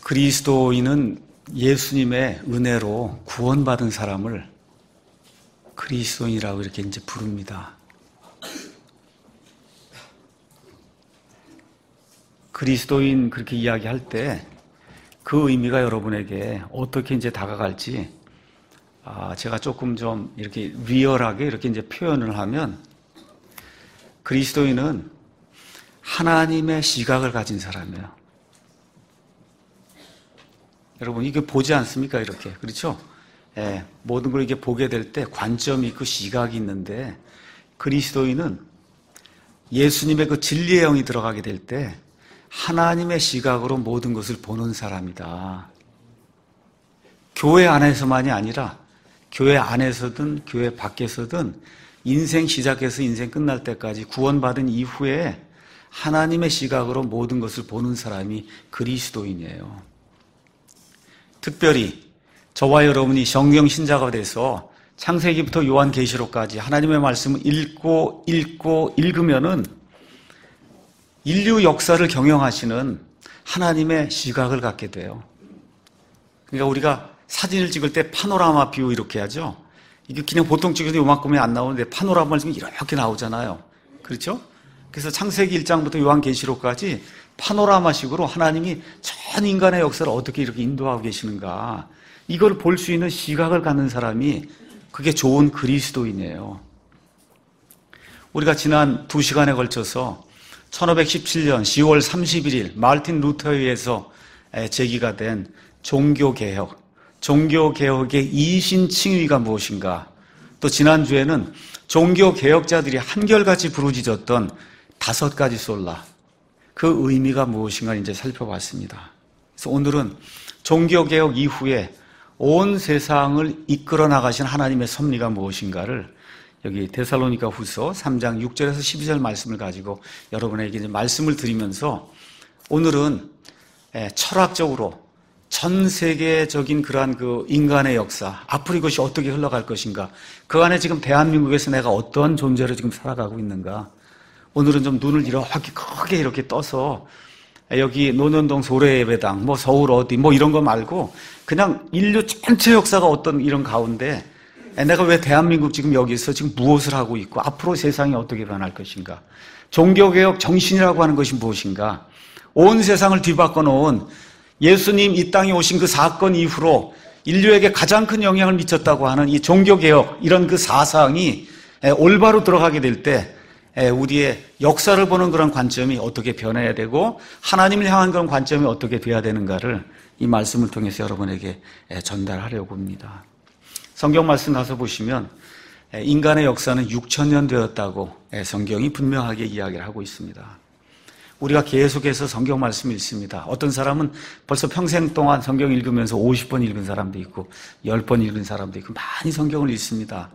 그리스도인은 예수님의 은혜로 구원받은 사람을 그리스도인이라고 이렇게 이제 부릅니다. 그리스도인 그렇게 이야기할 때 그 의미가 여러분에게 어떻게 이제 다가갈지 제가 조금 좀 이렇게 리얼하게 이렇게 이제 표현을 하면 그리스도인은 하나님의 시각을 가진 사람이에요. 여러분 이게 보지 않습니까? 이렇게 그렇죠? 예, 모든 걸 이렇게 보게 될 때 관점이 있고 시각이 있는데 그리스도인은 예수님의 그 진리의 영이 들어가게 될 때 하나님의 시각으로 모든 것을 보는 사람이다. 교회 안에서만이 아니라 교회 안에서든 교회 밖에서든 인생 시작해서 인생 끝날 때까지 구원받은 이후에 하나님의 시각으로 모든 것을 보는 사람이 그리스도인이에요. 특별히 저와 여러분이 성경 신자가 돼서 창세기부터 요한계시록까지 하나님의 말씀을 읽으면은 인류 역사를 경영하시는 하나님의 시각을 갖게 돼요. 그러니까 우리가 사진을 찍을 때 파노라마 뷰 이렇게 하죠. 이게 그냥 보통 찍어도 요만큼이 안 나오는데 파노라마를 찍으면 이렇게 나오잖아요. 그렇죠? 그래서 창세기 1장부터 요한계시록까지 파노라마식으로 하나님이 전 인간의 역사를 어떻게 이렇게 인도하고 계시는가, 이걸 볼 수 있는 시각을 갖는 사람이 그게 좋은 그리스도인이에요. 우리가 지난 2시간에 걸쳐서 1517년 10월 31일 마르틴 루터에 의해서 제기가 된 종교개혁, 종교개혁의 이신 칭의가 무엇인가, 또 지난주에는 종교개혁자들이 한결같이 부르짖었던 5가지 솔라, 그 의미가 무엇인가 이제 살펴봤습니다. 그래서 오늘은 종교개혁 이후에 온 세상을 이끌어 나가신 하나님의 섭리가 무엇인가를 여기 데살로니가 후서 3장 6절에서 12절 말씀을 가지고 여러분에게 이제 말씀을 드리면서 오늘은 철학적으로 전 세계적인 그러한 그 인간의 역사, 앞으로 이것이 어떻게 흘러갈 것인가, 그 안에 지금 대한민국에서 내가 어떤 존재로 지금 살아가고 있는가, 오늘은 좀 눈을 이렇게 크게 이렇게 떠서 여기 논현동 소래예배당, 뭐 서울 어디, 뭐 이런 거 말고 그냥 인류 전체 역사가 어떤 이런 가운데 내가 왜 대한민국 지금 여기서 지금 무엇을 하고 있고 앞으로 세상이 어떻게 변할 것인가, 종교개혁 정신이라고 하는 것이 무엇인가, 온 세상을 뒤바꿔 놓은 예수님 이 땅에 오신 그 사건 이후로 인류에게 가장 큰 영향을 미쳤다고 하는 이 종교개혁, 이런 그 사상이 올바로 들어가게 될 때 우리의 역사를 보는 그런 관점이 어떻게 변해야 되고 하나님을 향한 그런 관점이 어떻게 돼야 되는가를 이 말씀을 통해서 여러분에게 전달하려고 합니다. 성경 말씀 가서 보시면 인간의 역사는 6,000년 되었다고 성경이 분명하게 이야기를 하고 있습니다. 우리가 계속해서 성경 말씀을 읽습니다. 어떤 사람은 벌써 평생 동안 성경 읽으면서 50번 읽은 사람도 있고 10번 읽은 사람도 있고 많이 성경을 읽습니다.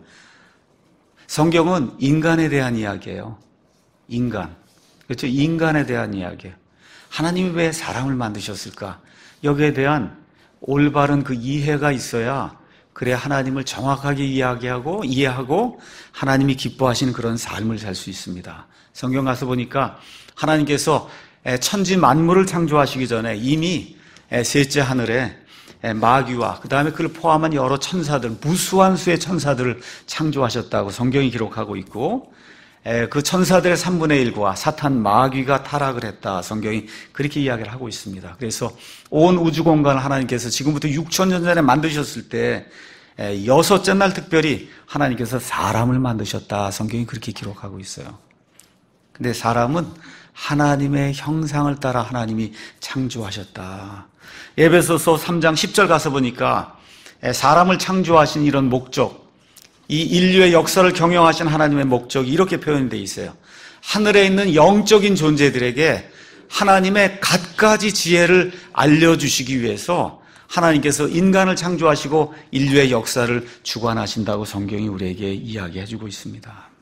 성경은 인간에 대한 이야기예요. 인간. 그렇죠? 인간에 대한 이야기예요. 하나님이 왜 사람을 만드셨을까? 여기에 대한 올바른 그 이해가 있어야 그래야 하나님을 정확하게 이해하고 하나님이 기뻐하시는 그런 삶을 살 수 있습니다. 성경 가서 보니까 하나님께서 천지 만물을 창조하시기 전에 이미 셋째 하늘에 마귀와 그 다음에 그를 포함한 여러 천사들, 무수한 수의 천사들을 창조하셨다고 성경이 기록하고 있고, 그 천사들의 3분의 1과 사탄 마귀가 타락을 했다, 성경이 그렇게 이야기를 하고 있습니다. 그래서 온 우주 공간을 하나님께서 지금부터 6,000년 전에 만드셨을 때 6째 날 특별히 하나님께서 사람을 만드셨다, 성경이 그렇게 기록하고 있어요. 근데 사람은 하나님의 형상을 따라 하나님이 창조하셨다. 에베소서 3장 10절 가서 보니까 사람을 창조하신 이런 목적, 이 인류의 역사를 경영하신 하나님의 목적이 이렇게 표현되어 있어요. 하늘에 있는 영적인 존재들에게 하나님의 갖가지 지혜를 알려주시기 위해서 하나님께서 인간을 창조하시고 인류의 역사를 주관하신다고 성경이 우리에게 이야기해주고 있습니다.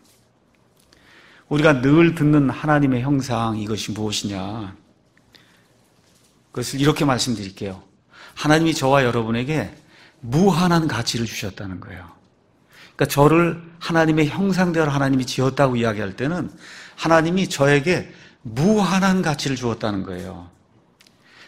우리가 늘 듣는 하나님의 형상, 이것이 무엇이냐? 그것을 이렇게 말씀드릴게요. 하나님이 저와 여러분에게 무한한 가치를 주셨다는 거예요. 그러니까 저를 하나님의 형상대로 하나님이 지었다고 이야기할 때는 하나님이 저에게 무한한 가치를 주었다는 거예요.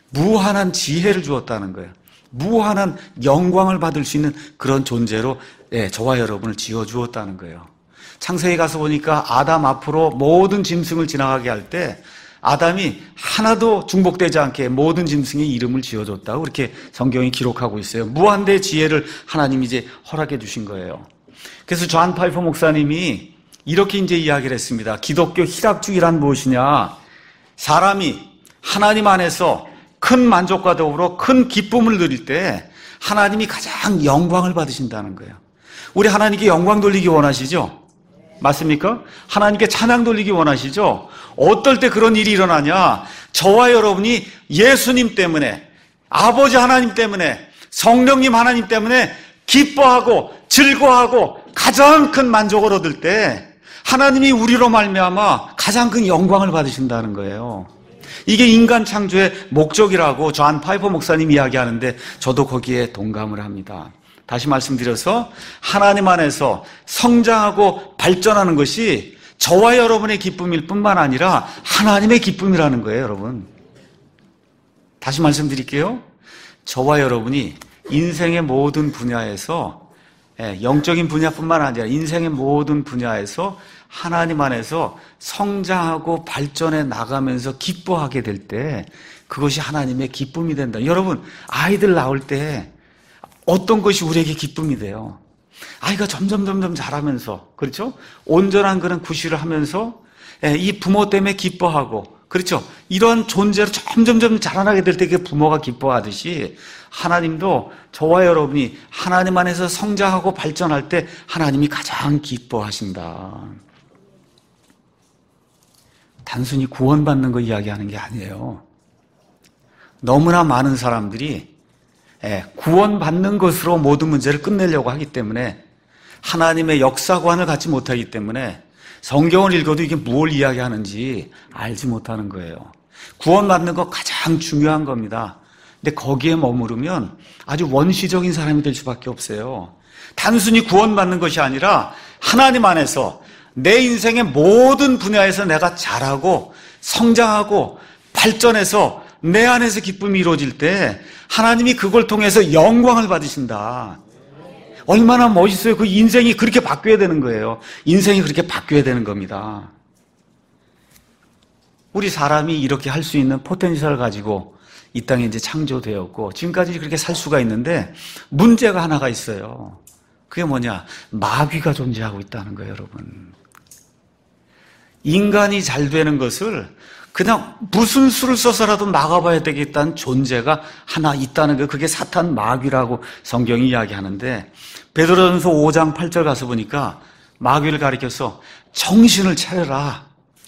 무한한 지혜를 주었다는 거예요. 무한한 영광을 받을 수 있는 그런 존재로 저와 여러분을 지어주었다는 거예요. 창세기 가서 보니까 아담 앞으로 모든 짐승을 지나가게 할 때 아담이 하나도 중복되지 않게 모든 짐승의 이름을 지어줬다고 그렇게 성경이 기록하고 있어요. 무한대의 지혜를 하나님이 이제 허락해 주신 거예요. 그래서 존 파이퍼 목사님이 이렇게 이제 이야기를 했습니다. 기독교 희락주의란 무엇이냐? 사람이 하나님 안에서 큰 만족과 더불어 큰 기쁨을 누릴 때 하나님이 가장 영광을 받으신다는 거예요. 우리 하나님께 영광 돌리기 원하시죠? 맞습니까? 하나님께 찬양 돌리기 원하시죠? 어떨 때 그런 일이 일어나냐? 저와 여러분이 예수님 때문에, 아버지 하나님 때문에, 성령님 하나님 때문에 기뻐하고 즐거워하고 가장 큰 만족을 얻을 때 하나님이 우리로 말미암아 가장 큰 영광을 받으신다는 거예요. 이게 인간 창조의 목적이라고 존 파이퍼 목사님이 이야기하는데 저도 거기에 동감을 합니다. 다시 말씀드려서 하나님 안에서 성장하고 발전하는 것이 저와 여러분의 기쁨일 뿐만 아니라 하나님의 기쁨이라는 거예요, 여러분. 다시 말씀드릴게요. 저와 여러분이 인생의 모든 분야에서, 영적인 분야뿐만 아니라 인생의 모든 분야에서 하나님 안에서 성장하고 발전해 나가면서 기뻐하게 될 때 그것이 하나님의 기쁨이 된다. 여러분, 아이들 낳을 때 어떤 것이 우리에게 기쁨이 돼요? 아이가 점점 자라면서, 그렇죠? 온전한 그런 구실을 하면서 이 부모 때문에 기뻐하고, 그렇죠? 이런 존재로 점점 자라나게 될 때 그 부모가 기뻐하듯이 하나님도 저와 여러분이 하나님 안에서 성장하고 발전할 때 하나님이 가장 기뻐하신다. 단순히 구원받는 거 이야기하는 게 아니에요. 너무나 많은 사람들이 구원받는 것으로 모든 문제를 끝내려고 하기 때문에 하나님의 역사관을 갖지 못하기 때문에 성경을 읽어도 이게 뭘 이야기하는지 알지 못하는 거예요. 구원받는 거 가장 중요한 겁니다. 근데 거기에 머무르면 아주 원시적인 사람이 될 수밖에 없어요. 단순히 구원받는 것이 아니라 하나님 안에서 내 인생의 모든 분야에서 내가 자라고 성장하고 발전해서 내 안에서 기쁨이 이루어질 때 하나님이 그걸 통해서 영광을 받으신다. 얼마나 멋있어요. 그 인생이 그렇게 바뀌어야 되는 거예요. 인생이 그렇게 바뀌어야 되는 겁니다. 우리 사람이 이렇게 할 수 있는 포텐셜을 가지고 이 땅에 이제 창조되었고 지금까지 그렇게 살 수가 있는데 문제가 하나가 있어요. 그게 뭐냐? 마귀가 존재하고 있다는 거예요, 여러분. 인간이 잘 되는 것을 그냥 무슨 수를 써서라도 막아봐야 되겠다는 존재가 하나 있다는 거, 그게 사탄 마귀라고 성경이 이야기하는데 베드로전서 5장 8절 가서 보니까 마귀를 가리켜서 정신을 차려라.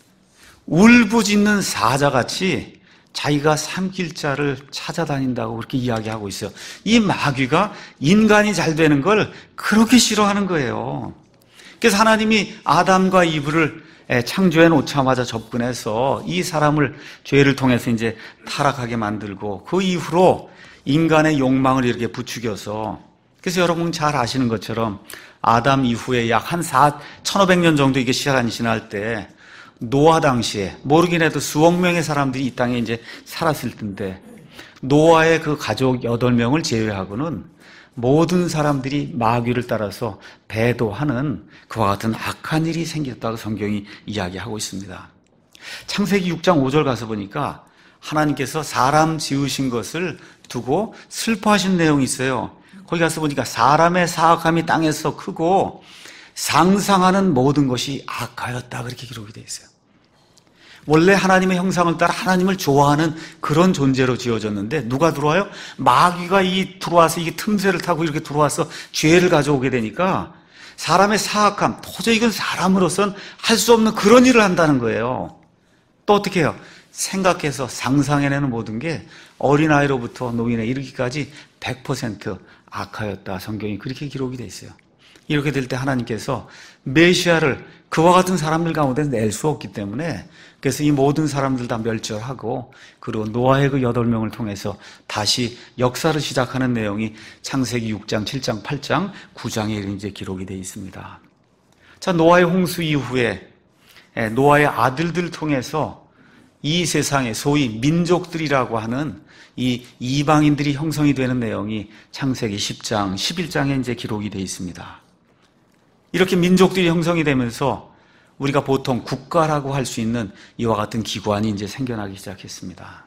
울부짖는 사자같이 자기가 삼킬 자를 찾아다닌다고 그렇게 이야기하고 있어요. 이 마귀가 인간이 잘 되는 걸 그렇게 싫어하는 거예요. 그래서 하나님이 아담과 이브를 창조해 놓자마자 접근해서 이 사람을 죄를 통해서 이제 타락하게 만들고 그 이후로 인간의 욕망을 이렇게 부추겨서, 그래서 여러분 잘 아시는 것처럼 아담 이후에 약 한 1500년 정도 이게 시간이 지날 때 노아 당시에 모르긴 해도 수억 명의 사람들이 이 땅에 이제 살았을 텐데 노아의 그 가족 8명을 제외하고는 모든 사람들이 마귀를 따라서 배도하는 그와 같은 악한 일이 생겼다고 성경이 이야기하고 있습니다. 창세기 6장 5절 가서 보니까 하나님께서 사람 지으신 것을 두고 슬퍼하신 내용이 있어요. 거기 가서 보니까 사람의 사악함이 땅에서 크고 상상하는 모든 것이 악하였다 그렇게 기록이 되어 있어요. 원래 하나님의 형상을 따라 하나님을 좋아하는 그런 존재로 지어졌는데 누가 들어와요? 마귀가 들어와서 이게 틈새를 타고 이렇게 들어와서 죄를 가져오게 되니까 사람의 사악함, 도저히 이건 사람으로선 할 수 없는 그런 일을 한다는 거예요. 또 어떻게 해요? 생각해서 상상해내는 모든 게 어린아이로부터 노인에 이르기까지 100% 악하였다. 성경이 그렇게 기록이 돼 있어요. 이렇게 될 때 하나님께서 메시아를 그와 같은 사람들 가운데 낼 수 없기 때문에 그래서 이 모든 사람들 다 멸절하고 그리고 노아의 그 8명을 통해서 다시 역사를 시작하는 내용이 창세기 6장, 7장, 8장, 9장에 이제 기록이 되어 있습니다. 자, 노아의 홍수 이후에 노아의 아들들 통해서 이 세상에 소위 민족들이라고 하는 이 이방인들이 형성이 되는 내용이 창세기 10장, 11장에 이제 기록이 되어 있습니다. 이렇게 민족들이 형성이 되면서 우리가 보통 국가라고 할 수 있는 이와 같은 기관이 이제 생겨나기 시작했습니다.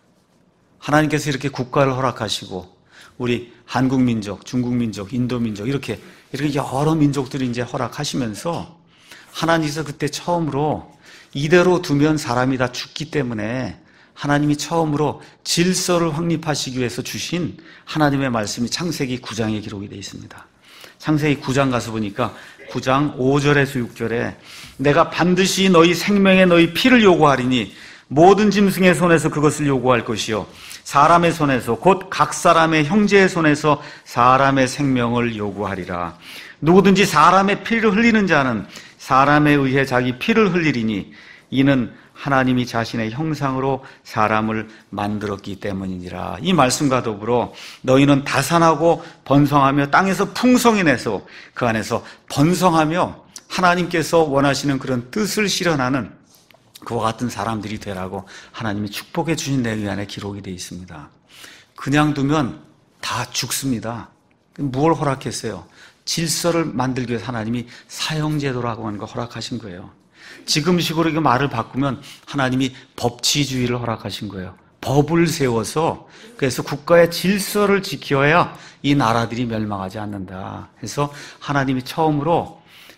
하나님께서 이렇게 국가를 허락하시고 우리 한국 민족, 중국 민족, 인도 민족 이렇게 여러 민족들이 이제 허락하시면서 하나님께서 그때 처음으로 이대로 두면 사람이 다 죽기 때문에 하나님이 처음으로 질서를 확립하시기 위해서 주신 하나님의 말씀이 창세기 9장에 기록이 되어 있습니다. 창세기 9장 가서 보니까 9장 5절에서 6절에 내가 반드시 너희 생명에 너희 피를 요구하리니 모든 짐승의 손에서 그것을 요구할 것이요 사람의 손에서 곧 각 사람의 형제의 손에서 사람의 생명을 요구하리라. 누구든지 사람의 피를 흘리는 자는 사람에 의해 자기 피를 흘리리니 이는 하나님이 자신의 형상으로 사람을 만들었기 때문이니라. 이 말씀과 더불어 너희는 다산하고 번성하며 땅에서 풍성히 내서 그 안에서 번성하며 하나님께서 원하시는 그런 뜻을 실현하는 그와 같은 사람들이 되라고 하나님이 축복해 주신 내용 안에 기록이 되어 있습니다. 그냥 두면 다 죽습니다. 무엇을 허락했어요? 질서를 만들기 위해서 하나님이 사형제도라고 하는 걸 허락하신 거예요. 지금식으로 이거 말을 바꾸면 하나님이 법치주의를 허락하신 거예요. 법을 세워서 그래서 국가의 질서를 지켜야 이 나라들이 멸망하지 않는다. 그래서 하나님이 처음으로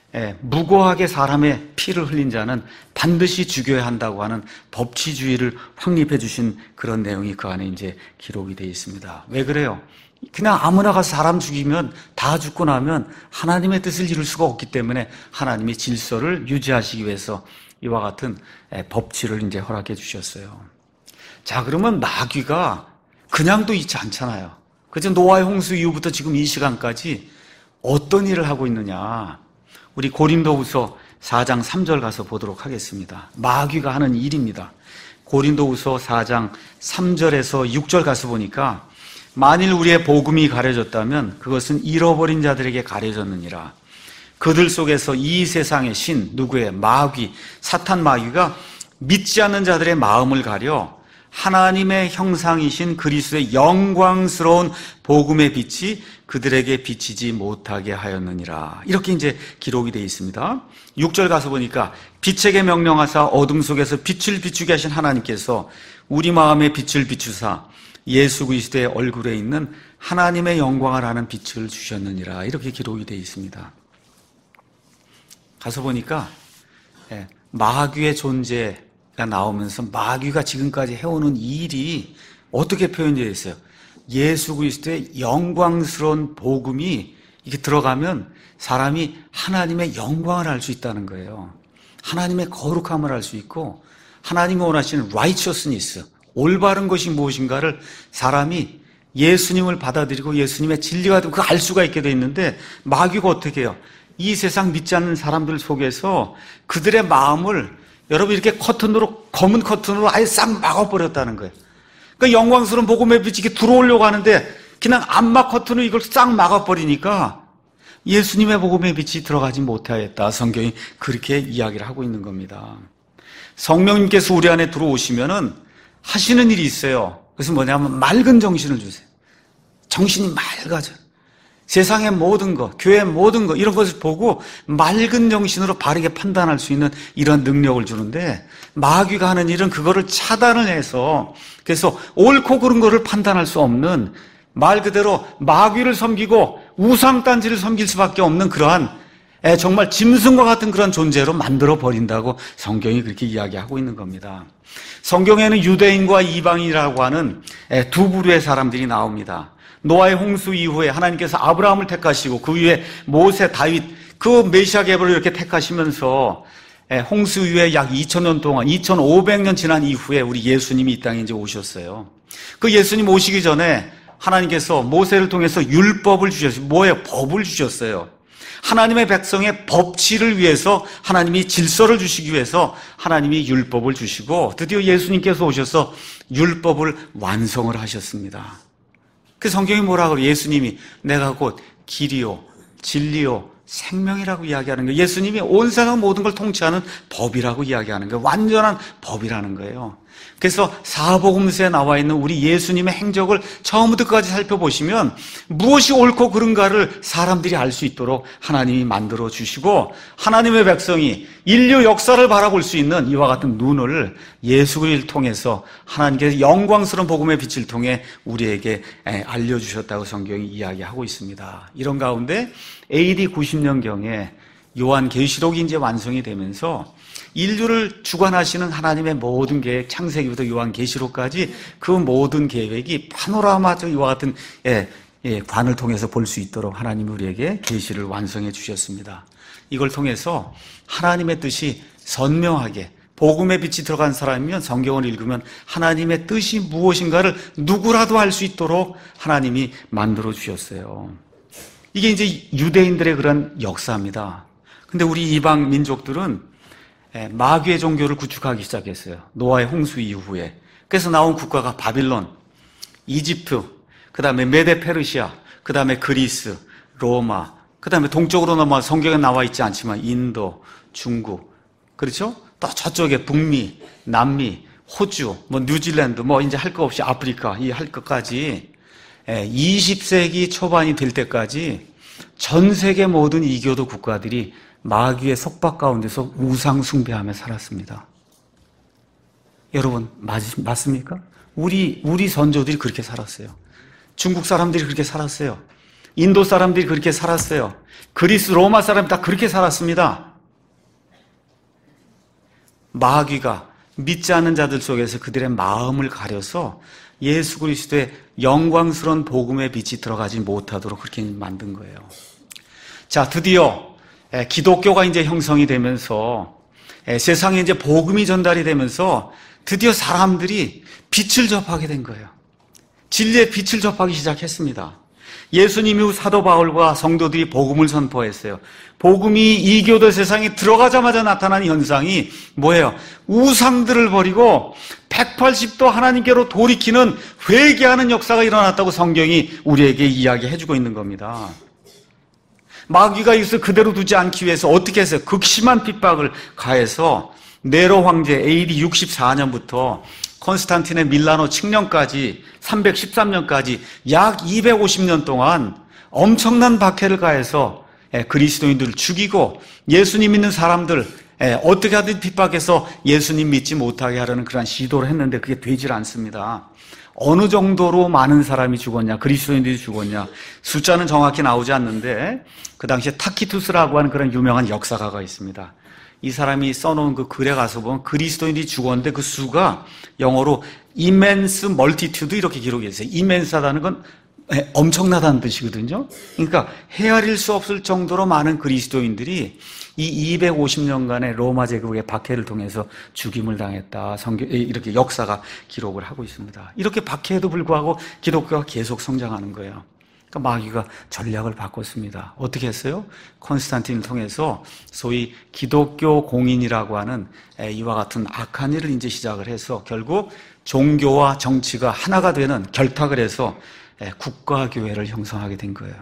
무고하게 사람의 피를 흘린 자는 반드시 죽여야 한다고 하는 법치주의를 확립해 주신 그런 내용이 그 안에 이제 기록이 되어 있습니다. 왜 그래요? 그냥 아무나 가서 사람 죽이면 다 죽고 나면 하나님의 뜻을 이룰 수가 없기 때문에 하나님이 질서를 유지하시기 위해서 이와 같은 법치를 이제 허락해 주셨어요. 자, 그러면 마귀가 그냥도 있지 않잖아요. 그래서 노아의 홍수 이후부터 지금 이 시간까지 어떤 일을 하고 있느냐. 우리 고린도후서 4장 3절 가서 보도록 하겠습니다. 마귀가 하는 일입니다. 고린도후서 4장 3절에서 6절 가서 보니까 만일 우리의 복음이 가려졌다면 그것은 잃어버린 자들에게 가려졌느니라. 그들 속에서 이 세상의 신, 누구의 마귀, 사탄 마귀가 믿지 않는 자들의 마음을 가려 하나님의 형상이신 그리스도의 영광스러운 복음의 빛이 그들에게 비치지 못하게 하였느니라. 이렇게 이제 기록이 되어 있습니다. 6절 가서 보니까 빛에게 명령하사 어둠 속에서 빛을 비추게 하신 하나님께서 우리 마음에 빛을 비추사 예수 그리스도의 얼굴에 있는 하나님의 영광을 아는 빛을 주셨느니라. 이렇게 기록이 되어 있습니다. 가서 보니까 마귀의 존재가 나오면서 마귀가 지금까지 해오는 일이 어떻게 표현되어 있어요? 예수 그리스도의 영광스러운 복음이 이게 들어가면 사람이 하나님의 영광을 알 수 있다는 거예요. 하나님의 거룩함을 알 수 있고 하나님이 원하시는 righteousness, 올바른 것이 무엇인가를 사람이 예수님을 받아들이고 예수님의 진리가 되고 그걸 알 수가 있게 돼 있는데 마귀가 어떻게 해요? 이 세상 믿지 않는 사람들 속에서 그들의 마음을 여러분 이렇게 커튼으로 검은 커튼으로 아예 싹 막아버렸다는 거예요. 그러니까 영광스러운 복음의 빛이 이렇게 들어오려고 하는데 그냥 암막 커튼으로 이걸 싹 막아버리니까 예수님의 복음의 빛이 들어가지 못하였다. 성경이 그렇게 이야기를 하고 있는 겁니다. 성령님께서 우리 안에 들어오시면은 하시는 일이 있어요. 그래서 뭐냐면 맑은 정신을 주세요. 정신이 맑아져요. 세상의 모든 것, 교회의 모든 것 이런 것을 보고 맑은 정신으로 바르게 판단할 수 있는 이런 능력을 주는데 마귀가 하는 일은 그거를 차단을 해서 그래서 옳고 그른 거를 판단할 수 없는 말 그대로 마귀를 섬기고 우상단지를 섬길 수밖에 없는 그러한 정말 짐승과 같은 그런 존재로 만들어 버린다고 성경이 그렇게 이야기하고 있는 겁니다. 성경에는 유대인과 이방인이라고 하는 두 부류의 사람들이 나옵니다. 노아의 홍수 이후에 하나님께서 아브라함을 택하시고 그 위에 모세, 다윗 그 메시아 계보를 이렇게 택하시면서 홍수 이후에 약 2000년 동안 2500년 지난 이후에 우리 예수님이 이 땅에 이제 오셨어요. 그 예수님 오시기 전에 하나님께서 모세를 통해서 율법을 주셨어요. 뭐예요? 법을 주셨어요. 하나님의 백성의 법치를 위해서 하나님이 질서를 주시기 위해서 하나님이 율법을 주시고 드디어 예수님께서 오셔서 율법을 완성을 하셨습니다. 그 성경이 뭐라고 그래요? 예수님이 내가 곧 길이요 진리요 생명이라고 이야기하는 거예요. 예수님이 온 세상 모든 걸 통치하는 법이라고 이야기하는 거예요. 완전한 법이라는 거예요. 그래서 사복음서에 나와 있는 우리 예수님의 행적을 처음부터 끝까지 살펴보시면 무엇이 옳고 그른가를 사람들이 알 수 있도록 하나님이 만들어 주시고, 하나님의 백성이 인류 역사를 바라볼 수 있는 이와 같은 눈을 예수 그리스도를 통해서 하나님께서 영광스러운 복음의 빛을 통해 우리에게 알려주셨다고 성경이 이야기하고 있습니다. 이런 가운데 AD 90년경에 요한계시록이 이제 완성이 되면서 인류를 주관하시는 하나님의 모든 계획, 창세기부터 요한계시록까지 그 모든 계획이 파노라마적 이와 같은 관을 통해서 볼 수 있도록 하나님이 우리에게 계시를 완성해 주셨습니다. 이걸 통해서 하나님의 뜻이 선명하게, 복음의 빛이 들어간 사람이면 성경을 읽으면 하나님의 뜻이 무엇인가를 누구라도 알 수 있도록 하나님이 만들어 주셨어요. 이게 이제 유대인들의 그런 역사입니다. 근데 우리 이방 민족들은 마귀의 종교를 구축하기 시작했어요. 노아의 홍수 이후에. 그래서 나온 국가가 바빌론, 이집트, 그 다음에 메데 페르시아, 그 다음에 그리스, 로마, 그 다음에 동쪽으로 넘어가 성경에 나와 있지 않지만 인도, 중국, 그렇죠? 또 저쪽에 북미, 남미, 호주, 뉴질랜드, 이제 할 거 없이 아프리카, 이 할 것까지 20세기 초반이 될 때까지 전 세계 모든 이교도 국가들이 마귀의 속박 가운데서 우상 숭배하며 살았습니다. 여러분, 맞습니까? 우리 선조들이 그렇게 살았어요. 중국 사람들이 그렇게 살았어요. 인도 사람들이 그렇게 살았어요. 그리스, 로마 사람이 다 그렇게 살았습니다. 마귀가 믿지 않는 자들 속에서 그들의 마음을 가려서 예수 그리스도의 영광스러운 복음의 빛이 들어가지 못하도록 그렇게 만든 거예요. 자, 드디어 기독교가 이제 형성이 되면서 세상에 이제 복음이 전달이 되면서 드디어 사람들이 빛을 접하게 된 거예요. 진리의 빛을 접하기 시작했습니다. 예수님 이후 사도 바울과 성도들이 복음을 선포했어요. 복음이 이교도 세상에 들어가자마자 나타난 현상이 뭐예요? 우상들을 버리고 180도 하나님께로 돌이키는 회개하는 역사가 일어났다고 성경이 우리에게 이야기해주고 있는 겁니다. 마귀가 이것을 그대로 두지 않기 위해서 어떻게 했어요? 극심한 핍박을 가해서 네로 황제 AD 64년부터 콘스탄틴의 밀라노 칙령까지 313년까지 약 250년 동안 엄청난 박해를 가해서 그리스도인들을 죽이고 예수님 믿는 사람들 어떻게 하든 핍박해서 예수님 믿지 못하게 하려는 그런 시도를 했는데 그게 되질 않습니다. 어느 정도로 많은 사람이 죽었냐, 그리스도인들이 죽었냐, 숫자는 정확히 나오지 않는데 그 당시에 타키투스라고 하는 그런 유명한 역사가가 있습니다. 이 사람이 써놓은 그 글에 가서 보면 그리스도인들이 죽었는데 그 수가 영어로 immense multitude 이렇게 기록이 있어요. immense하다는 건 엄청나다는 뜻이거든요. 그러니까 헤아릴 수 없을 정도로 많은 그리스도인들이 이 250년간의 로마 제국의 박해를 통해서 죽임을 당했다. 이렇게 역사가 기록을 하고 있습니다. 이렇게 박해에도 불구하고 기독교가 계속 성장하는 거예요. 그러니까 마귀가 전략을 바꿨습니다. 어떻게 했어요? 콘스탄틴을 통해서 소위 기독교 공인이라고 하는 이와 같은 악한 일을 이제 시작을 해서 결국 종교와 정치가 하나가 되는 결탁을 해서 국가교회를 형성하게 된 거예요.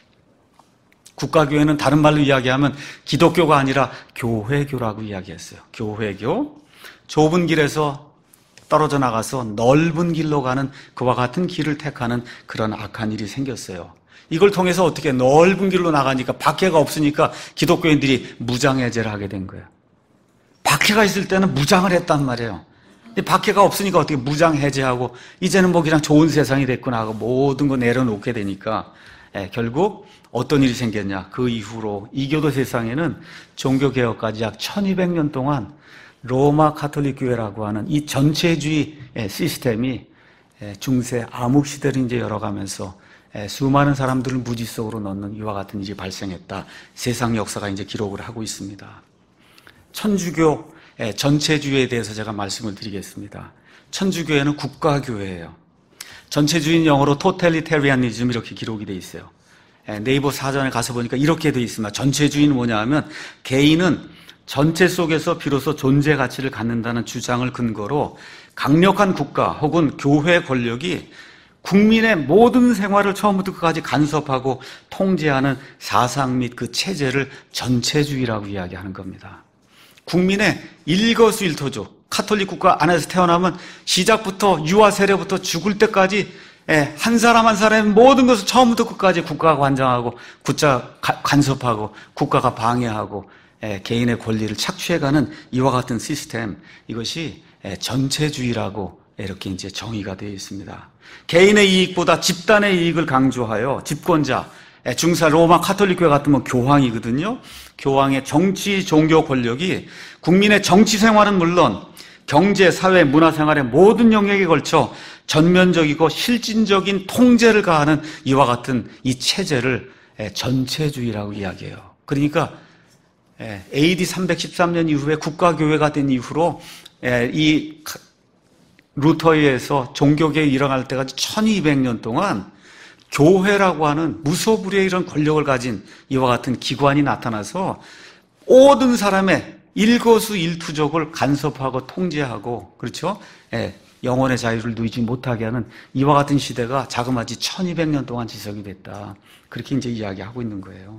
국가교회는 다른 말로 이야기하면 기독교가 아니라 교회교라고 이야기했어요. 교회교. 좁은 길에서 떨어져 나가서 넓은 길로 가는 그와 같은 길을 택하는 그런 악한 일이 생겼어요. 이걸 통해서 어떻게 넓은 길로 나가니까 박해가 없으니까 기독교인들이 무장해제를 하게 된 거예요. 박해가 있을 때는 무장을 했단 말이에요. 박해가 없으니까 어떻게 무장해제하고 이제는 그냥 좋은 세상이 됐구나 하고 모든 거 내려놓게 되니까 결국 어떤 일이 생겼냐. 그 이후로 이교도 세상에는 종교개혁까지 약 1200년 동안 로마 가톨릭 교회라고 하는 이 전체주의 시스템이 중세 암흑 시대를 이제 열어가면서 수많은 사람들을 무지 속으로 넣는 이와 같은 일이 발생했다. 세상 역사가 이제 기록을 하고 있습니다. 천주교 전체주의에 대해서 제가 말씀을 드리겠습니다. 천주교회는 국가교회예요. 전체주의는 영어로 토탈리테리아니즘 이렇게 기록이 돼 있어요. 네이버 사전에 가서 보니까 이렇게 돼 있습니다. 전체주의는 뭐냐 하면 개인은 전체 속에서 비로소 존재 가치를 갖는다는 주장을 근거로 강력한 국가 혹은 교회 권력이 국민의 모든 생활을 처음부터 끝까지 간섭하고 통제하는 사상 및 그 체제를 전체주의라고 이야기하는 겁니다. 국민의 일거수일투족, 카톨릭 국가 안에서 태어나면 시작부터 유아 세례부터 죽을 때까지 한 사람 한 사람의 모든 것을 처음부터 끝까지 국가가 관장하고 국가 간섭하고 국가가 방해하고 개인의 권리를 착취해가는 이와 같은 시스템, 이것이 전체주의라고 이렇게 이제 정의가 되어 있습니다. 개인의 이익보다 집단의 이익을 강조하여 집권자, 중사 로마 카톨릭 교회 같으면 교황이거든요. 교황의 정치, 종교 권력이 국민의 정치 생활은 물론 경제, 사회, 문화 생활의 모든 영역에 걸쳐 전면적이고 실질적인 통제를 가하는 이와 같은 이 체제를 전체주의라고 이야기해요. 그러니까 AD 313년 이후에 국가교회가 된 이후로 이 루터에 의해서 종교개혁이 일어날 때까지 1200년 동안 교회라고 하는 무소불위의 이런 권력을 가진 이와 같은 기관이 나타나서 모든 사람의 일거수일투족을 간섭하고 통제하고, 그렇죠? 영혼의 자유를 누리지 못하게 하는 이와 같은 시대가 자그마치 1200년 동안 지속이 됐다. 그렇게 이제 이야기하고 있는 거예요.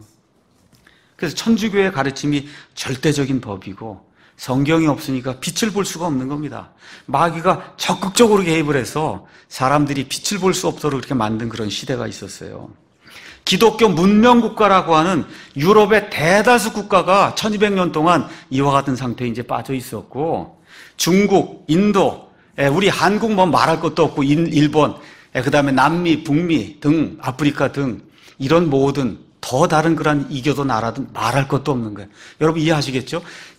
그래서 천주교의 가르침이 절대적인 법이고 성경이 없으니까 빛을 볼 수가 없는 겁니다. 마귀가 적극적으로 개입을 해서 사람들이 빛을 볼 수 없도록 그렇게 만든 그런 시대가 있었어요. 기독교 문명국가라고 하는 유럽의 대다수 국가가 1200년 동안 이와 같은 상태에 이제 빠져 있었고, 중국, 인도, 우리 한국 뭐 말할 것도 없고, 일본, 그 다음에 남미, 북미 등, 아프리카 등, 이런 모든 더 다른 그런 이교도 나라든 말할 것도 없는 거예요. 여러분 이해하시겠죠?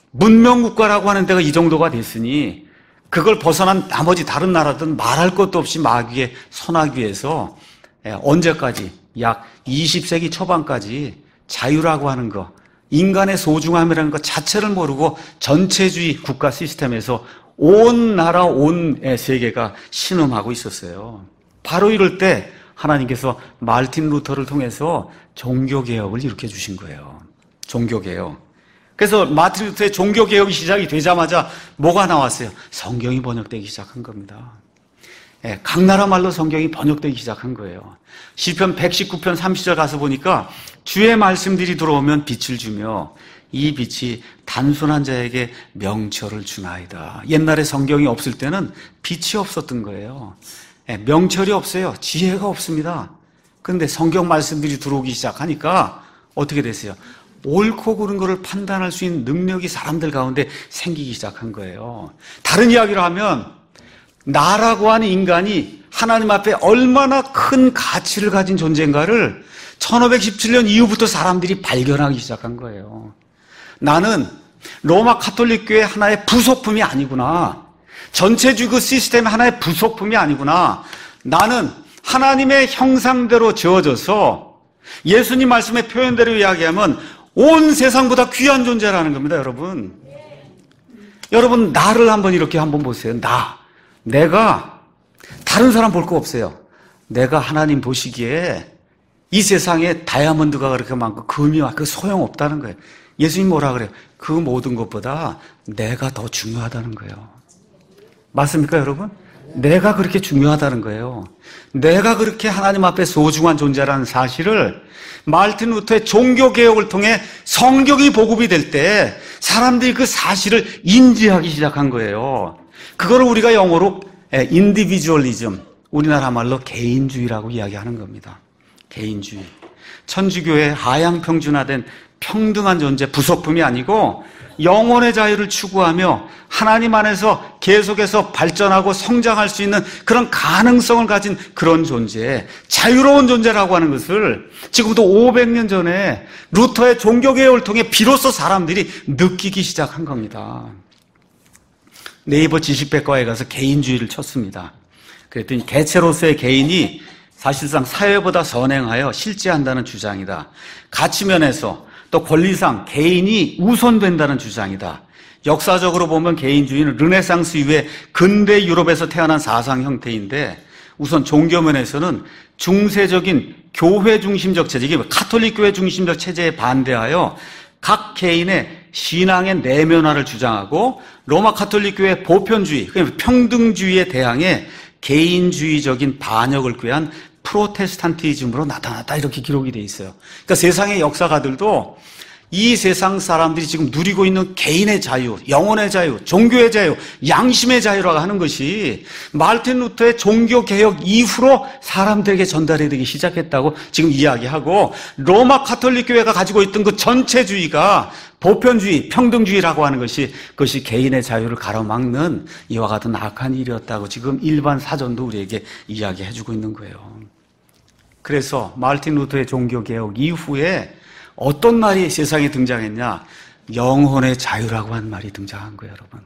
문명국가라고 하는 데가 이 정도가 됐으니, 그걸 벗어난 나머지 다른 나라든 말할 것도 없이 마귀에 선하기 위해서 언제까지? 약 20세기 초반까지 자유라고 하는 거, 인간의 소중함이라는 것 자체를 모르고 전체주의 국가 시스템에서 온 나라, 온 세계가 신음하고 있었어요. 바로 이럴 때 하나님께서 마르틴 루터를 통해서 종교개혁을 일으켜 주신 거예요. 종교개혁. 그래서 마르틴 루터의 종교개혁이 시작이 되자마자 뭐가 나왔어요? 성경이 번역되기 시작한 겁니다. 각 나라 말로 성경이 번역되기 시작한 거예요. 시편 119편 30절 가서 보니까 주의 말씀들이 들어오면 빛을 주며 이 빛이 단순한 자에게 명철을 주나이다. 옛날에 성경이 없을 때는 빛이 없었던 거예요. 명철이 없어요. 지혜가 없습니다. 그런데 성경 말씀들이 들어오기 시작하니까 어떻게 됐어요? 옳고 그른 것을 판단할 수 있는 능력이 사람들 가운데 생기기 시작한 거예요. 다른 이야기를 하면 나라고 하는 인간이 하나님 앞에 얼마나 큰 가치를 가진 존재인가를 1517년 이후부터 사람들이 발견하기 시작한 거예요. 나는 로마 카톨릭 교회 하나의 부속품이 아니구나. 전체주의 그 시스템의 하나의 부속품이 아니구나. 나는 하나님의 형상대로 지어져서 예수님 말씀의 표현대로 이야기하면 온 세상보다 귀한 존재라는 겁니다, 여러분. 여러분, 나를 한번 이렇게 한번 보세요. 내가 다른 사람 볼 거 없어요. 내가 하나님 보시기에 이 세상에 다이아몬드가 그렇게 많고 금이 그 소용없다는 거예요. 예수님 뭐라 그래요? 그 모든 것보다 내가 더 중요하다는 거예요. 맞습니까, 여러분? 내가 그렇게 중요하다는 거예요. 내가 그렇게 하나님 앞에 소중한 존재라는 사실을 마르틴 루터의 종교개혁을 통해 성경이 보급이 될 때 사람들이 그 사실을 인지하기 시작한 거예요. 그거를 우리가 영어로 인디비주얼리즘, 우리나라 말로 개인주의라고 이야기하는 겁니다. 개인주의. 천주교의 하향평준화된 평등한 존재, 부속품이 아니고 영혼의 자유를 추구하며 하나님 안에서 계속해서 발전하고 성장할 수 있는 그런 가능성을 가진 그런 존재, 자유로운 존재라고 하는 것을 지금부터 500년 전에 루터의 종교개혁을 통해 비로소 사람들이 느끼기 시작한 겁니다. 네이버 지식백과에 가서 개인주의를 쳤습니다. 그랬더니 개체로서의 개인이 사실상 사회보다 선행하여 실제한다는 주장이다. 가치면에서 또 권리상 개인이 우선된다는 주장이다. 역사적으로 보면 개인주의는 르네상스 이후에 근대 유럽에서 태어난 사상 형태인데, 우선 종교면에서는 중세적인 교회 중심적 체제, 카톨릭 교회 중심적 체제에 반대하여 각 개인의 신앙의 내면화를 주장하고, 로마 카톨릭 교회의 보편주의, 평등주의에 대항해 개인주의적인 반역을 꾀한 프로테스탄티즘으로 나타났다, 이렇게 기록이 돼 있어요. 그러니까 세상의 역사가들도 이 세상 사람들이 지금 누리고 있는 개인의 자유, 영혼의 자유, 종교의 자유, 양심의 자유라고 하는 것이 마르틴 루터의 종교개혁 이후로 사람들에게 전달이 되기 시작했다고 지금 이야기하고, 로마 가톨릭 교회가 가지고 있던 그 전체주의가 보편주의, 평등주의라고 하는 것이, 그것이 개인의 자유를 가로막는 이와 같은 악한 일이었다고 지금 일반 사전도 우리에게 이야기해주고 있는 거예요. 그래서 마르틴 루터의 종교개혁 이후에 어떤 말이 세상에 등장했냐? 영혼의 자유라고 하는 말이 등장한 거예요, 여러분.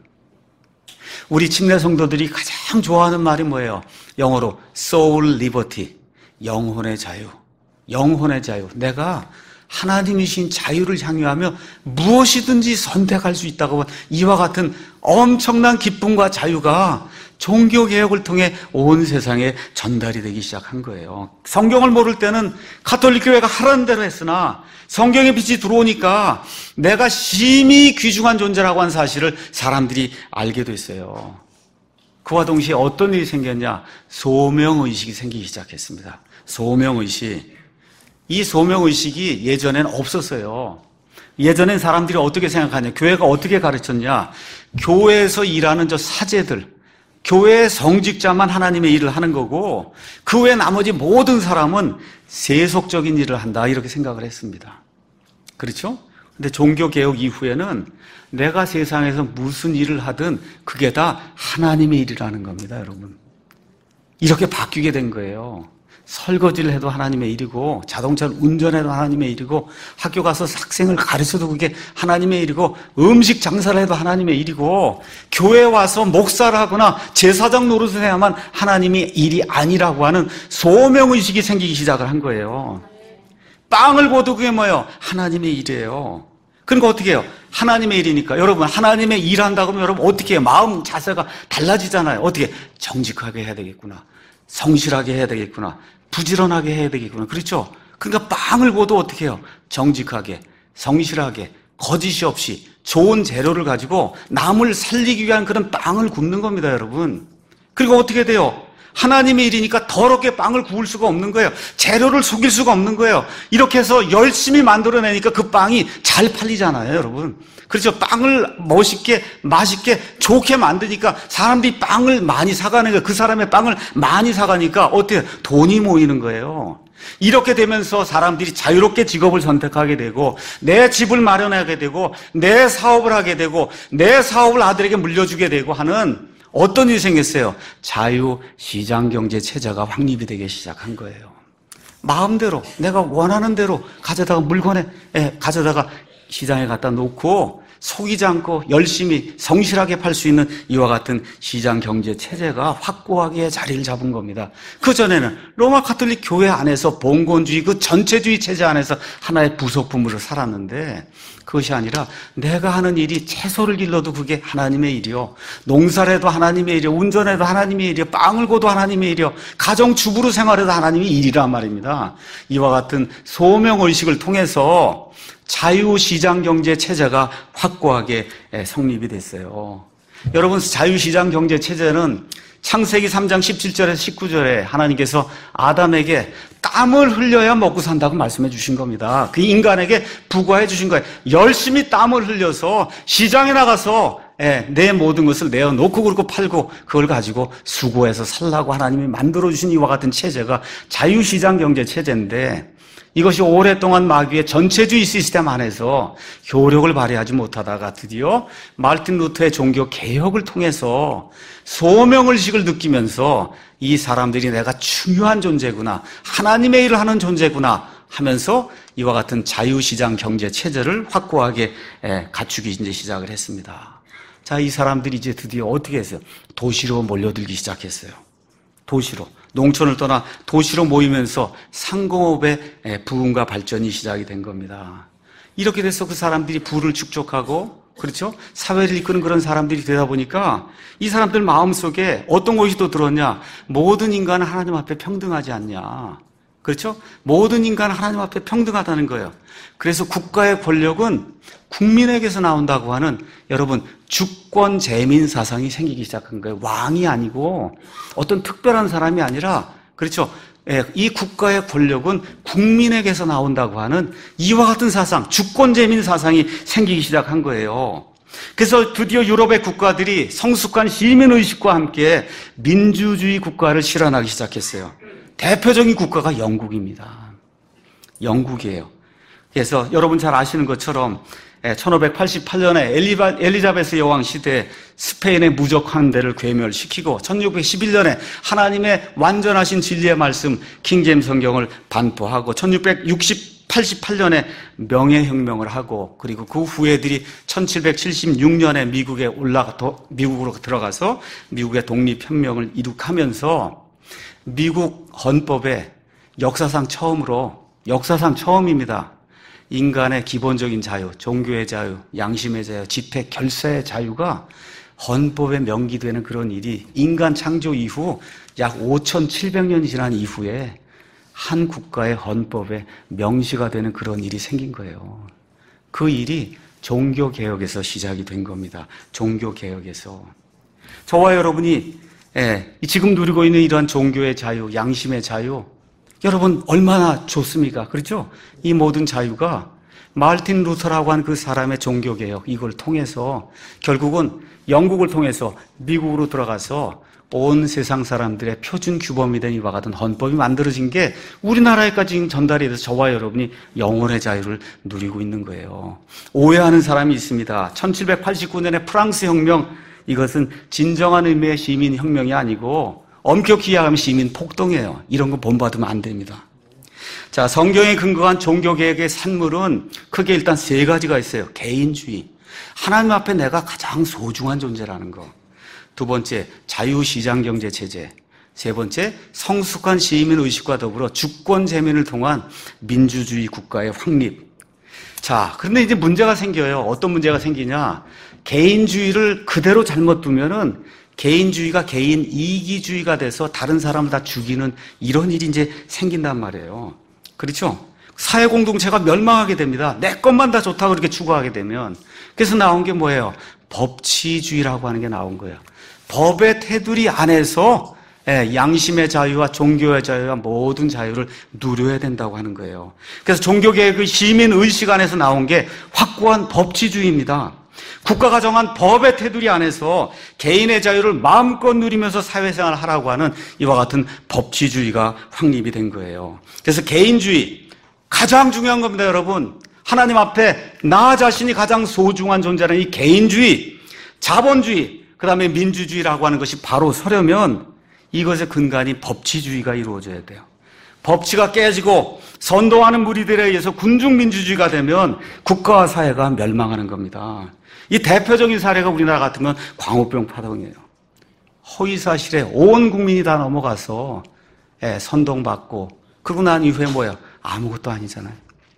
우리 침례 성도들이 가장 좋아하는 말이 뭐예요? 영어로 soul liberty, 영혼의 자유. 영혼의 자유. 내가 하나님이신 자유를 향유하며 무엇이든지 선택할 수 있다고 하는 이와 같은 엄청난 기쁨과 자유가 종교개혁을 통해 온 세상에 전달이 되기 시작한 거예요. 성경을 모를 때는 가톨릭 교회가 하라는 대로 했으나 성경의 빛이 들어오니까 내가 심히 귀중한 존재라고 하는 사실을 사람들이 알게 됐어요. 그와 동시에 어떤 일이 생겼냐? 소명의식이 생기기 시작했습니다. 소명의식. 이 소명의식이 예전엔 없었어요. 예전엔 사람들이 어떻게 생각하냐? 교회가 어떻게 가르쳤냐? 교회에서 일하는 저 사제들, 교회의 성직자만 하나님의 일을 하는 거고 그 외 나머지 모든 사람은 세속적인 일을 한다, 이렇게 생각을 했습니다. 그렇죠? 근데 종교개혁 이후에는 내가 세상에서 무슨 일을 하든 그게 다 하나님의 일이라는 겁니다, 여러분. 이렇게 바뀌게 된 거예요. 설거지를 해도 하나님의 일이고, 자동차를 운전해도 하나님의 일이고, 학교 가서 학생을 가르쳐도 그게 하나님의 일이고, 음식 장사를 해도 하나님의 일이고, 교회에 와서 목사를 하거나 제사장 노릇을 해야만 하나님의 일이 아니라고 하는 소명의식이 생기기 시작을 한 거예요. 빵을 구워도 그게 뭐예요? 하나님의 일이에요. 그러니까 어떻게 해요? 하나님의 일이니까 여러분, 하나님의 일 한다고 하면 여러분 어떻게 해요? 마음 자세가 달라지잖아요. 어떻게? 정직하게 해야 되겠구나, 성실하게 해야 되겠구나, 부지런하게 해야 되겠구나. 그렇죠? 그러니까 빵을 구워도 어떻게 해요? 정직하게, 성실하게, 거짓이 없이 좋은 재료를 가지고 남을 살리기 위한 그런 빵을 굽는 겁니다, 여러분. 그리고 어떻게 돼요? 하나님의 일이니까 더럽게 빵을 구울 수가 없는 거예요. 재료를 속일 수가 없는 거예요. 이렇게 해서 열심히 만들어내니까 그 빵이 잘 팔리잖아요, 여러분. 그렇죠? 빵을 멋있게, 맛있게, 좋게 만드니까 사람들이 빵을 많이 사가는 거예요. 그 사람의 빵을 많이 사가니까 어때요? 돈이 모이는 거예요. 이렇게 되면서 사람들이 자유롭게 직업을 선택하게 되고, 내 집을 마련하게 되고, 내 사업을 하게 되고, 내 사업을 아들에게 물려주게 되고 하는 어떤 일이 생겼어요? 자유시장경제 체제가 확립이 되기 시작한 거예요. 마음대로 내가 원하는 대로 가져다가 물건에 가져다가 시장에 갖다 놓고 속이지 않고 열심히 성실하게 팔 수 있는 이와 같은 시장경제 체제가 확고하게 자리를 잡은 겁니다. 그전에는 로마 가톨릭 교회 안에서 봉건주의, 그 전체주의 체제 안에서 하나의 부속품으로 살았는데, 그것이 아니라 내가 하는 일이 채소를 길러도 그게 하나님의 일이요, 농사를 해도 하나님의 일이요, 운전해도 하나님의 일이요, 빵을 구워도 하나님의 일이요, 가정주부로 생활해도 하나님의 일이란 말입니다. 이와 같은 소명의식을 통해서 자유시장경제 체제가 확고하게 성립이 됐어요. 여러분, 자유시장경제 체제는 창세기 3장 17절에서 19절에 하나님께서 아담에게 땀을 흘려야 먹고 산다고 말씀해 주신 겁니다. 그 인간에게 부과해 주신 거예요. 열심히 땀을 흘려서 시장에 나가서 내 모든 것을 내어놓고 그렇고 팔고 그걸 가지고 수고해서 살라고 하나님이 만들어주신 이와 같은 체제가 자유시장경제 체제인데, 이것이 오랫동안 마귀의 전체주의 시스템 안에서 효력을 발휘하지 못하다가 드디어 마르틴 루터의 종교 개혁을 통해서 소명의식을 느끼면서 이 사람들이 내가 중요한 존재구나, 하나님의 일을 하는 존재구나 하면서 이와 같은 자유시장 경제 체제를 확고하게 갖추기 이제 시작을 했습니다. 자, 이 사람들이 이제 드디어 어떻게 했어요? 도시로 몰려들기 시작했어요. 도시로. 농촌을 떠나 도시로 모이면서 상공업의 부흥과 발전이 시작이 된 겁니다. 이렇게 돼서 그 사람들이 부를 축적하고, 그렇죠? 사회를 이끄는 그런 사람들이 되다 보니까 이 사람들 마음속에 어떤 것이 또 들었냐? 모든 인간은 하나님 앞에 평등하지 않냐? 그렇죠? 모든 인간은 하나님 앞에 평등하다는 거예요. 그래서 국가의 권력은 국민에게서 나온다고 하는, 여러분, 주권 재민 사상이 생기기 시작한 거예요. 왕이 아니고 어떤 특별한 사람이 아니라, 그렇죠? 이 국가의 권력은 국민에게서 나온다고 하는 이와 같은 사상, 주권재민 사상이 생기기 시작한 거예요. 그래서 드디어 유럽의 국가들이 성숙한 시민의식과 함께 민주주의 국가를 실현하기 시작했어요. 대표적인 국가가 영국입니다. 영국이에요. 그래서 여러분 잘 아시는 것처럼 1588년에 엘리자베스 여왕 시대에 스페인의 무적환대를 괴멸시키고 1611년에 하나님의 완전하신 진리의 말씀 킹제임스 성경을 반포하고 1688년에 명예혁명을 하고 그리고 그 후예들이 1776년에 미국으로 들어가서 미국의 독립혁명을 이룩하면서 미국 헌법에 역사상 처음입니다. 인간의 기본적인 자유, 종교의 자유, 양심의 자유, 집회, 결사의 자유가 헌법에 명기되는 그런 일이 인간 창조 이후 약 5,700년이 지난 이후에 한 국가의 헌법에 명시가 되는 그런 일이 생긴 거예요. 그 일이 종교개혁에서 시작이 된 겁니다. 종교개혁에서. 저와 여러분이 지금 누리고 있는 이러한 종교의 자유, 양심의 자유, 여러분 얼마나 좋습니까? 그렇죠? 이 모든 자유가 마르틴 루터라고 하는 그 사람의 종교개혁 이걸 통해서 결국은 영국을 통해서 미국으로 들어가서 온 세상 사람들의 표준 규범이 된 이와 같은 헌법이 만들어진 게 우리나라에까지 지금 전달이 돼서 저와 여러분이 영혼의 자유를 누리고 있는 거예요. 오해하는 사람이 있습니다. 1789년의 프랑스 혁명, 이것은 진정한 의미의 시민혁명이 아니고 엄격히 이야기하면 시민 폭동이에요. 이런 거 본받으면 안 됩니다. 자, 성경에 근거한 종교개혁의 산물은 크게 일단 세 가지가 있어요. 개인주의. 하나님 앞에 내가 가장 소중한 존재라는 거. 두 번째, 자유시장경제체제. 세 번째, 성숙한 시민의식과 더불어 주권재민을 통한 민주주의 국가의 확립. 자, 그런데 이제 문제가 생겨요. 어떤 문제가 생기냐. 개인주의를 그대로 잘못 두면은 개인주의가 개인 이기주의가 돼서 다른 사람을 다 죽이는 이런 일이 이제 생긴단 말이에요. 그렇죠? 사회 공동체가 멸망하게 됩니다. 내 것만 다 좋다고 그렇게 추구하게 되면. 그래서 나온 게 뭐예요? 법치주의라고 하는 게 나온 거예요. 법의 테두리 안에서 양심의 자유와 종교의 자유와 모든 자유를 누려야 된다고 하는 거예요. 그래서 종교개혁의 시민의식 안에서 나온 게 확고한 법치주의입니다. 국가가 정한 법의 테두리 안에서 개인의 자유를 마음껏 누리면서 사회생활을 하라고 하는 이와 같은 법치주의가 확립이 된 거예요. 그래서 개인주의, 가장 중요한 겁니다, 여러분. 하나님 앞에 나 자신이 가장 소중한 존재라는 이 개인주의, 자본주의, 그 다음에 민주주의라고 하는 것이 바로 서려면 이것의 근간이 법치주의가 이루어져야 돼요. 법치가 깨지고 선동하는 무리들에 의해서 군중민주주의가 되면 국가와 사회가 멸망하는 겁니다. 이 대표적인 사례가 우리나라 같으면 광우병 파동이에요. 허위사실에 온 국민이 다 넘어가서 선동받고 그러고 난 이후에 뭐예요? 아무것도 아니잖아요.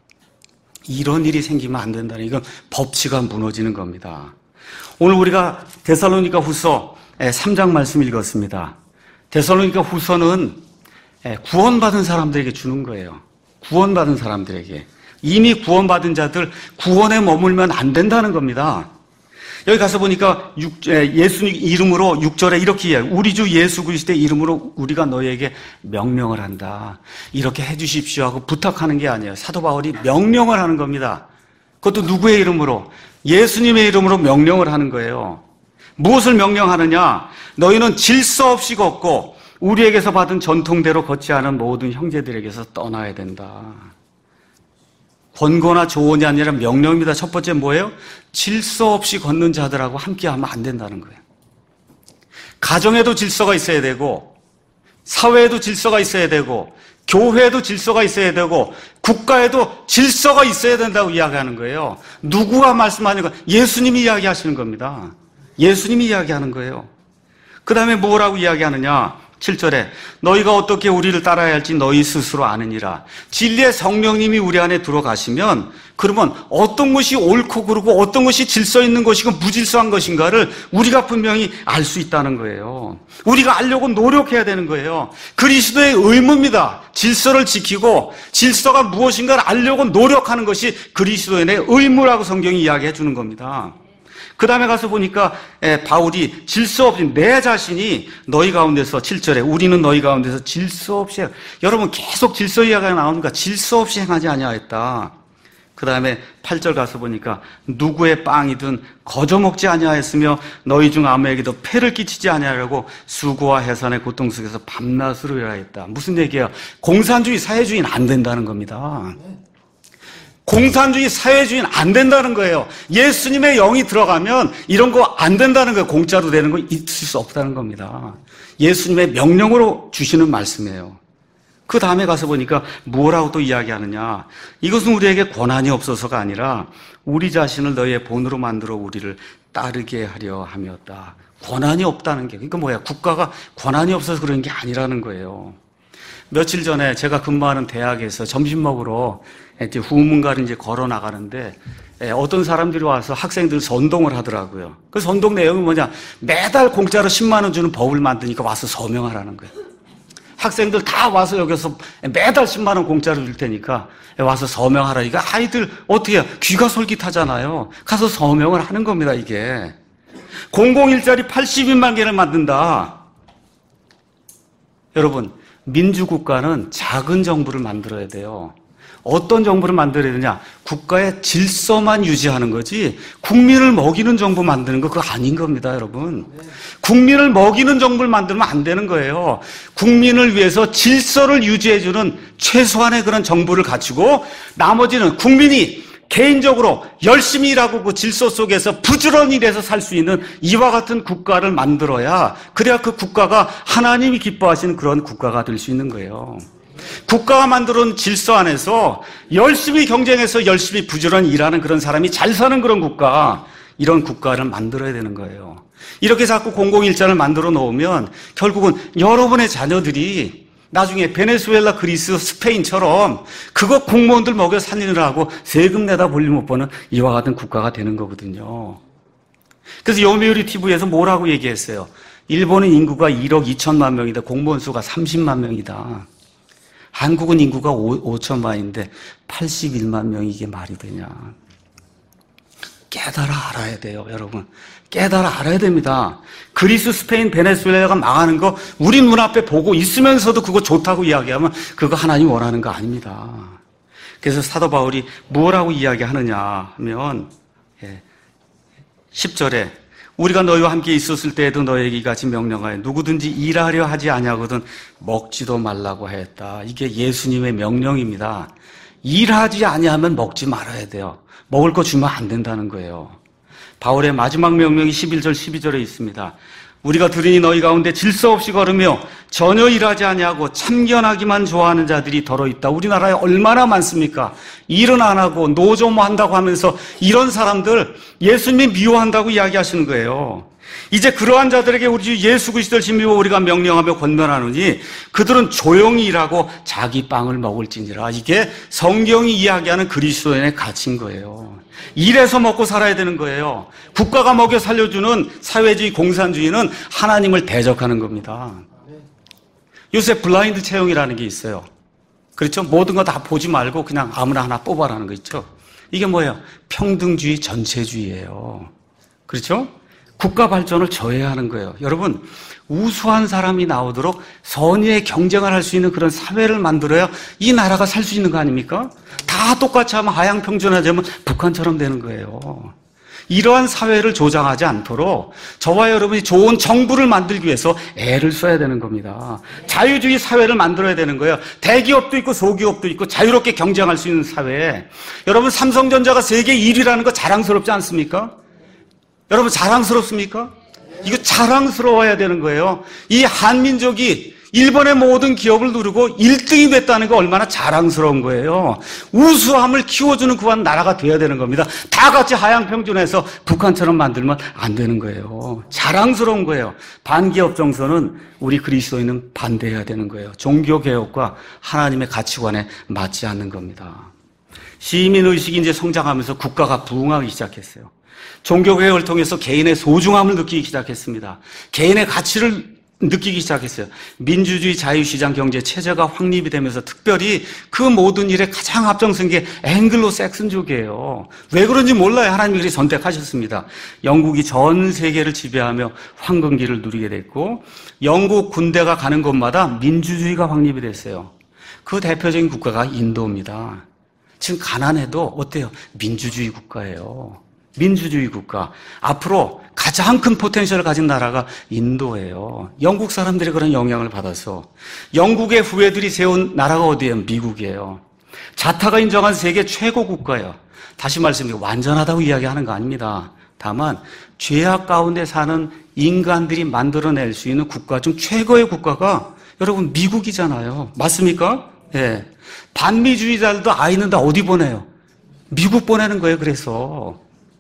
이런 일이 생기면 안 된다는, 이건 법치가 무너지는 겁니다. 오늘 우리가 데살로니가 후서 3장 말씀 읽었습니다. 데살로니가 후서는 구원받은 사람들에게 주는 거예요. 구원받은 사람들에게. 이미 구원받은 자들 구원에 머물면 안 된다는 겁니다. 여기 가서 보니까 예수 이름으로 6절에 이렇게 이야기해요. 우리 주 예수 그리스도의 이름으로 우리가 너희에게 명령을 한다. 이렇게 해 주십시오 하고 부탁하는 게 아니에요. 사도 바울이 명령을 하는 겁니다. 그것도 누구의 이름으로? 예수님의 이름으로 명령을 하는 거예요. 무엇을 명령하느냐? 너희는 질서 없이 걷고 우리에게서 받은 전통대로 걷지 않은 모든 형제들에게서 떠나야 된다. 권고나 조언이 아니라 명령입니다. 첫 번째 뭐예요? 질서 없이 걷는 자들하고 함께하면 안 된다는 거예요. 가정에도 질서가 있어야 되고, 사회에도 질서가 있어야 되고, 교회에도 질서가 있어야 되고, 국가에도 질서가 있어야 된다고 이야기하는 거예요. 누구가 말씀하는 거? 예수님이 이야기하시는 겁니다. 예수님이 이야기하는 거예요. 그 다음에 뭐라고 이야기하느냐? 7절에 너희가 어떻게 우리를 따라야 할지 너희 스스로 아느니라. 진리의 성령님이 우리 안에 들어가시면 그러면 어떤 것이 옳고 그르고 어떤 것이 질서 있는 것이고 무질서한 것인가를 우리가 분명히 알 수 있다는 거예요. 우리가 알려고 노력해야 되는 거예요. 그리스도의 의무입니다. 질서를 지키고 질서가 무엇인가를 알려고 노력하는 것이 그리스도인의 의무라고 성경이 이야기해 주는 겁니다. 그 다음에 가서 보니까 바울이 질서 없이 내 자신이 너희 가운데서 7절에 우리는 너희 가운데서 질서 없이 여러분 계속 질서 이야기가 나오니까 질서 없이 행하지 아니하였다. 그 다음에 8절 가서 보니까 누구의 빵이든 거저 먹지 아니하였으며 너희 중 아무에게도 폐를 끼치지 아니하려고 수고와 해산의 고통 속에서 밤낮으로 일하였다. 무슨 얘기예요? 공산주의 사회주의는 안 된다는 겁니다. 공산주의 사회주의는 안 된다는 거예요. 예수님의 영이 들어가면 이런 거 안 된다는 거예요. 공짜로 되는 거 있을 수 없다는 겁니다. 예수님의 명령으로 주시는 말씀이에요. 그 다음에 가서 보니까 뭐라고 또 이야기하느냐. 이것은 우리에게 권한이 없어서가 아니라 우리 자신을 너희의 본으로 만들어 우리를 따르게 하려 함이었다. 권한이 없다는 게 그러니까 뭐야? 국가가 권한이 없어서 그런 게 아니라는 거예요. 며칠 전에 제가 근무하는 대학에서 점심 먹으러 이제 후문가를 이제 걸어 나가는데 어떤 사람들이 와서 학생들 선동을 하더라고요. 그 선동 내용이 뭐냐? 매달 공짜로 10만 원 주는 법을 만드니까 와서 서명하라는 거예요. 학생들 다 와서 여기서 매달 10만 원 공짜로 줄 테니까 와서 서명하라니까 아이들 어떻게 해요? 귀가 솔깃하잖아요. 가서 서명을 하는 겁니다, 이게. 공공일자리 82만 개를 만든다. 여러분, 민주국가는 작은 정부를 만들어야 돼요. 어떤 정부를 만들어야 되냐? 국가의 질서만 유지하는 거지 국민을 먹이는 정부 만드는 거 그거 아닌 겁니다, 여러분. 국민을 먹이는 정부를 만들면 안 되는 거예요. 국민을 위해서 질서를 유지해주는 최소한의 그런 정부를 갖추고 나머지는 국민이 개인적으로 열심히 일하고 그 질서 속에서 부지런히 일해서 살 수 있는 이와 같은 국가를 만들어야 그래야 그 국가가 하나님이 기뻐하시는 그런 국가가 될 수 있는 거예요. 국가가 만들어놓은 질서 안에서 열심히 경쟁해서 열심히 부지런히 일하는 그런 사람이 잘 사는 그런 국가, 이런 국가를 만들어야 되는 거예요. 이렇게 자꾸 공공일자를 만들어 놓으면 결국은 여러분의 자녀들이 나중에 베네수엘라, 그리스, 스페인처럼 그거 공무원들 먹여 살리느라고 세금 내다 볼일 못 버는 이와 같은 국가가 되는 거거든요. 그래서 요미우리 TV에서 뭐라고 얘기했어요? 일본은 인구가 1억 2천만 명인데 공무원 수가 30만 명이다. 한국은 인구가 5천만인데 81만 명이 이게 말이 되냐. 깨달아 알아야 돼요, 여러분. 깨달아 알아야 됩니다. 그리스, 스페인, 베네수엘라가 망하는 거 우리 눈앞에 보고 있으면서도 그거 좋다고 이야기하면 그거 하나님 원하는 거 아닙니다. 그래서 사도 바울이 뭐라고 이야기하느냐 하면 10절에 우리가 너희와 함께 있었을 때에도 너희에게 이같이 명령하여 누구든지 일하려 하지 아니하거든 먹지도 말라고 하였다. 이게 예수님의 명령입니다. 일하지 아니하면 먹지 말아야 돼요. 먹을 거 주면 안 된다는 거예요. 바울의 마지막 명령이 11절 12절에 있습니다. 우리가 들으니 너희 가운데 질서 없이 걸으며 전혀 일하지 아니하고 참견하기만 좋아하는 자들이 더러 있다. 우리나라에 얼마나 많습니까? 일은 안 하고 노조 뭐 한다고 하면서 이런 사람들 예수님이 미워한다고 이야기하시는 거예요. 이제 그러한 자들에게 우리 주 예수 그리스도를 힘입어 우리가 명령하며 권면하노니 그들은 조용히 일하고 자기 빵을 먹을지니라. 이게 성경이 이야기하는 그리스도인의 가치인 거예요. 일해서 먹고 살아야 되는 거예요. 국가가 먹여 살려주는 사회주의 공산주의는 하나님을 대적하는 겁니다. 요새 블라인드 채용이라는 게 있어요. 그렇죠? 모든 거 다 보지 말고 그냥 아무나 하나 뽑아라는 거 있죠? 이게 뭐예요? 평등주의 전체주의예요. 그렇죠? 국가 발전을 저해하는 거예요. 여러분, 우수한 사람이 나오도록 선의의 경쟁을 할 수 있는 그런 사회를 만들어야 이 나라가 살 수 있는 거 아닙니까? 다 똑같이 하면 하향평준화되면 북한처럼 되는 거예요. 이러한 사회를 조장하지 않도록 저와 여러분이 좋은 정부를 만들기 위해서 애를 써야 되는 겁니다. 자유주의 사회를 만들어야 되는 거예요. 대기업도 있고 소기업도 있고 자유롭게 경쟁할 수 있는 사회. 여러분, 삼성전자가 세계 1위라는 거 자랑스럽지 않습니까? 여러분, 자랑스럽습니까? 이거 자랑스러워야 되는 거예요. 이 한민족이 일본의 모든 기업을 누르고 1등이 됐다는 거 얼마나 자랑스러운 거예요. 우수함을 키워주는 그런 나라가 돼야 되는 겁니다. 다 같이 하향평준해서 북한처럼 만들면 안 되는 거예요. 자랑스러운 거예요. 반기업 정서는 우리 그리스도인은 반대해야 되는 거예요. 종교개혁과 하나님의 가치관에 맞지 않는 겁니다. 시민의식이 이제 성장하면서 국가가 부흥하기 시작했어요. 종교개혁을 통해서 개인의 소중함을 느끼기 시작했습니다. 개인의 가치를 느끼기 시작했어요. 민주주의 자유시장 경제 체제가 확립이 되면서 특별히 그 모든 일에 가장 앞장선 게 앵글로색슨족이에요. 왜 그런지 몰라요. 하나님이 그렇게 선택하셨습니다. 영국이 전 세계를 지배하며 황금기를 누리게 됐고 영국 군대가 가는 곳마다 민주주의가 확립이 됐어요. 그 대표적인 국가가 인도입니다. 지금 가난해도 어때요? 민주주의 국가예요. 민주주의 국가. 앞으로 가장 큰 포텐셜을 가진 나라가 인도예요. 영국 사람들이 그런 영향을 받아서 영국의 후예들이 세운 나라가 어디예요? 미국이에요. 자타가 인정한 세계 최고 국가예요. 다시 말씀드리면 완전하다고 이야기하는 거 아닙니다. 다만 죄악 가운데 사는 인간들이 만들어낼 수 있는 국가 중 최고의 국가가 여러분 미국이잖아요. 맞습니까? 예. 반미주의자들도 아이는 다 어디 보내요? 미국 보내는 거예요. 그래서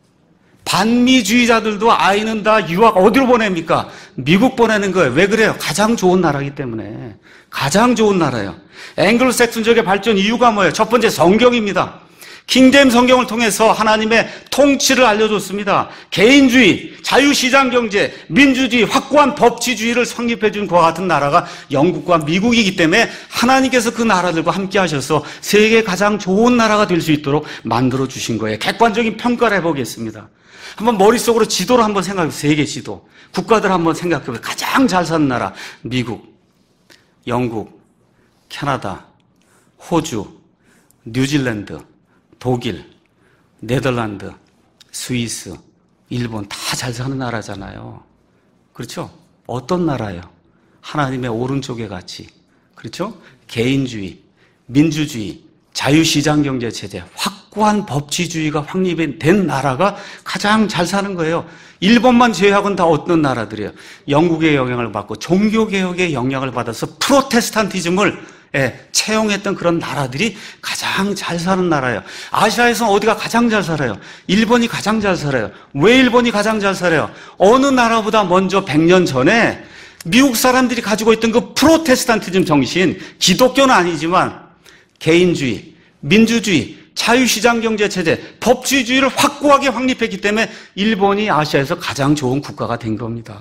반미주의자들도 아이는 다 유학 어디로 보냅니까? 미국 보내는 거예요. 왜 그래요? 가장 좋은 나라이기 때문에. 가장 좋은 나라예요. 앵글로색슨족의 발전 이유가 뭐예요? 첫 번째 성경입니다. 킹제임 성경을 통해서 하나님의 통치를 알려줬습니다. 개인주의, 자유시장 경제, 민주주의, 확고한 법치주의를 성립해 준 그와 같은 나라가 영국과 미국이기 때문에 하나님께서 그 나라들과 함께 하셔서 세계 가장 좋은 나라가 될 수 있도록 만들어 주신 거예요. 객관적인 평가를 해보겠습니다. 한번 머릿속으로 지도를 한번 생각해 보세요. 세계 지도. 국가들 한번 생각해 보세요. 가장 잘 사는 나라. 미국, 영국, 캐나다, 호주, 뉴질랜드, 독일, 네덜란드, 스위스, 일본 다 잘 사는 나라잖아요. 그렇죠? 어떤 나라예요? 하나님의 오른쪽에 같이. 그렇죠? 개인주의, 민주주의, 자유시장 경제 체제, 확고한 법치주의가 확립이 된 나라가 가장 잘 사는 거예요. 일본만 제외하고는 다 어떤 나라들이에요? 영국의 영향을 받고 종교개혁의 영향을 받아서 프로테스탄티즘을 채용했던 그런 나라들이 가장 잘 사는 나라예요. 아시아에서는 어디가 가장 잘 살아요? 일본이 가장 잘 살아요. 왜 일본이 가장 잘 살아요? 어느 나라보다 먼저 100년 전에 미국 사람들이 가지고 있던 그 프로테스탄티즘 정신, 기독교는 아니지만 개인주의, 민주주의, 자유시장 경제 체제, 법치주의를 확고하게 확립했기 때문에 일본이 아시아에서 가장 좋은 국가가 된 겁니다.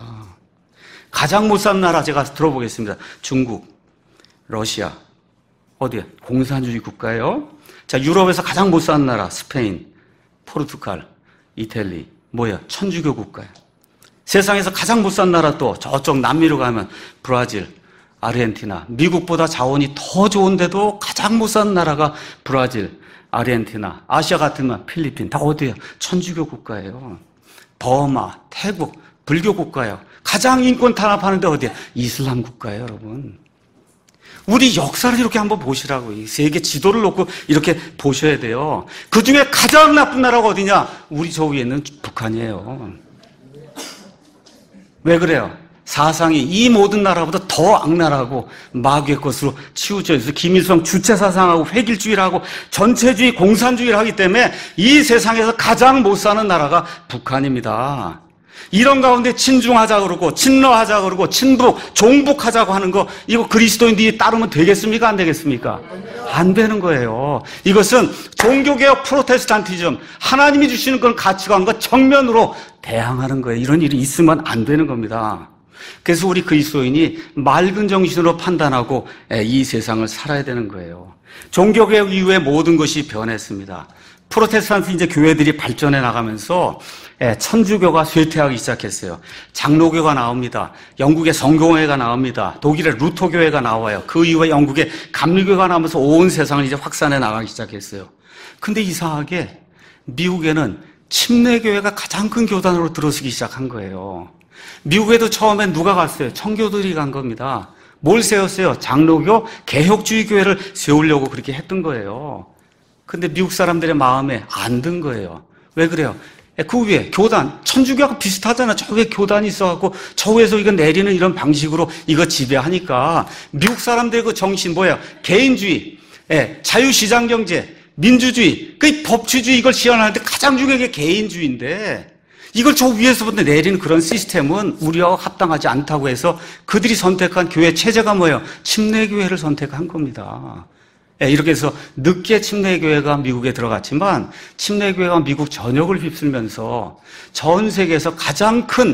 가장 못 사는 나라 제가 들어보겠습니다. 중국, 러시아, 어디야? 공산주의 국가예요. 자, 유럽에서 가장 못 사는 나라, 스페인, 포르투갈, 이탈리, 뭐야? 천주교 국가예요. 세상에서 가장 못 사는 나라 또 저쪽 남미로 가면 브라질, 아르헨티나, 미국보다 자원이 더 좋은데도 가장 못 사는 나라가 브라질, 아르헨티나, 아시아 같으면 필리핀, 다 어디예요? 천주교 국가예요. 버마, 태국, 불교 국가예요. 가장 인권 탄압하는데 어디예요? 이슬람 국가예요, 여러분. 우리 역사를 이렇게 한번 보시라고. 이 세계 지도를 놓고 이렇게 보셔야 돼요. 그 중에 가장 나쁜 나라가 어디냐? 우리 저 위에 있는 북한이에요. 왜 그래요? 사상이 이 모든 나라보다 더 악랄하고 마귀의 것으로 치우쳐 있어서 김일성 주체사상하고 획일주의를 하고 전체주의 공산주의를 하기 때문에 이 세상에서 가장 못 사는 나라가 북한입니다. 이런 가운데 친중하자 그러고 친러하자 그러고 친북, 종북하자고 하는 거 이거 그리스도인들이 따르면 되겠습니까? 안 되겠습니까? 안 되는 거예요. 이것은 종교개혁 프로테스탄티즘, 하나님이 주시는 그런 가치관과 정면으로 대항하는 거예요. 이런 일이 있으면 안 되는 겁니다. 그래서 우리 그리스도인이 맑은 정신으로 판단하고 이 세상을 살아야 되는 거예요. 종교개혁 이후에 모든 것이 변했습니다. 프로테스탄트 이제 교회들이 발전해 나가면서 천주교가 쇠퇴하기 시작했어요. 장로교가 나옵니다. 영국의 성공회가 나옵니다. 독일의 루터교회가 나와요. 그 이후에 영국의 감리교가 나오면서 온 세상을 이제 확산해 나가기 시작했어요. 근데 이상하게 미국에는 침례교회가 가장 큰 교단으로 들어서기 시작한 거예요. 미국에도 처음엔 누가 갔어요? 청교도들이 간 겁니다. 뭘 세웠어요? 장로교, 개혁주의 교회를 세우려고 그렇게 했던 거예요. 근데 미국 사람들의 마음에 안 든 거예요. 왜 그래요? 그 위에 교단, 천주교하고 비슷하잖아. 저 위에 교단이 있어갖고 저 위에서 이거 내리는 이런 방식으로 이거 지배하니까 미국 사람들의 그 정신 뭐예요? 개인주의, 자유시장 경제, 민주주의, 그 법치주의 이걸 실현하는데 가장 중요한 게 개인주의인데 이걸 저 위에서부터 내리는 그런 시스템은 우리와 합당하지 않다고 해서 그들이 선택한 교회 체제가 뭐예요? 침례교회를 선택한 겁니다. 이렇게 해서 늦게 침례교회가 미국에 들어갔지만 침례교회가 미국 전역을 휩쓸면서 전 세계에서 가장 큰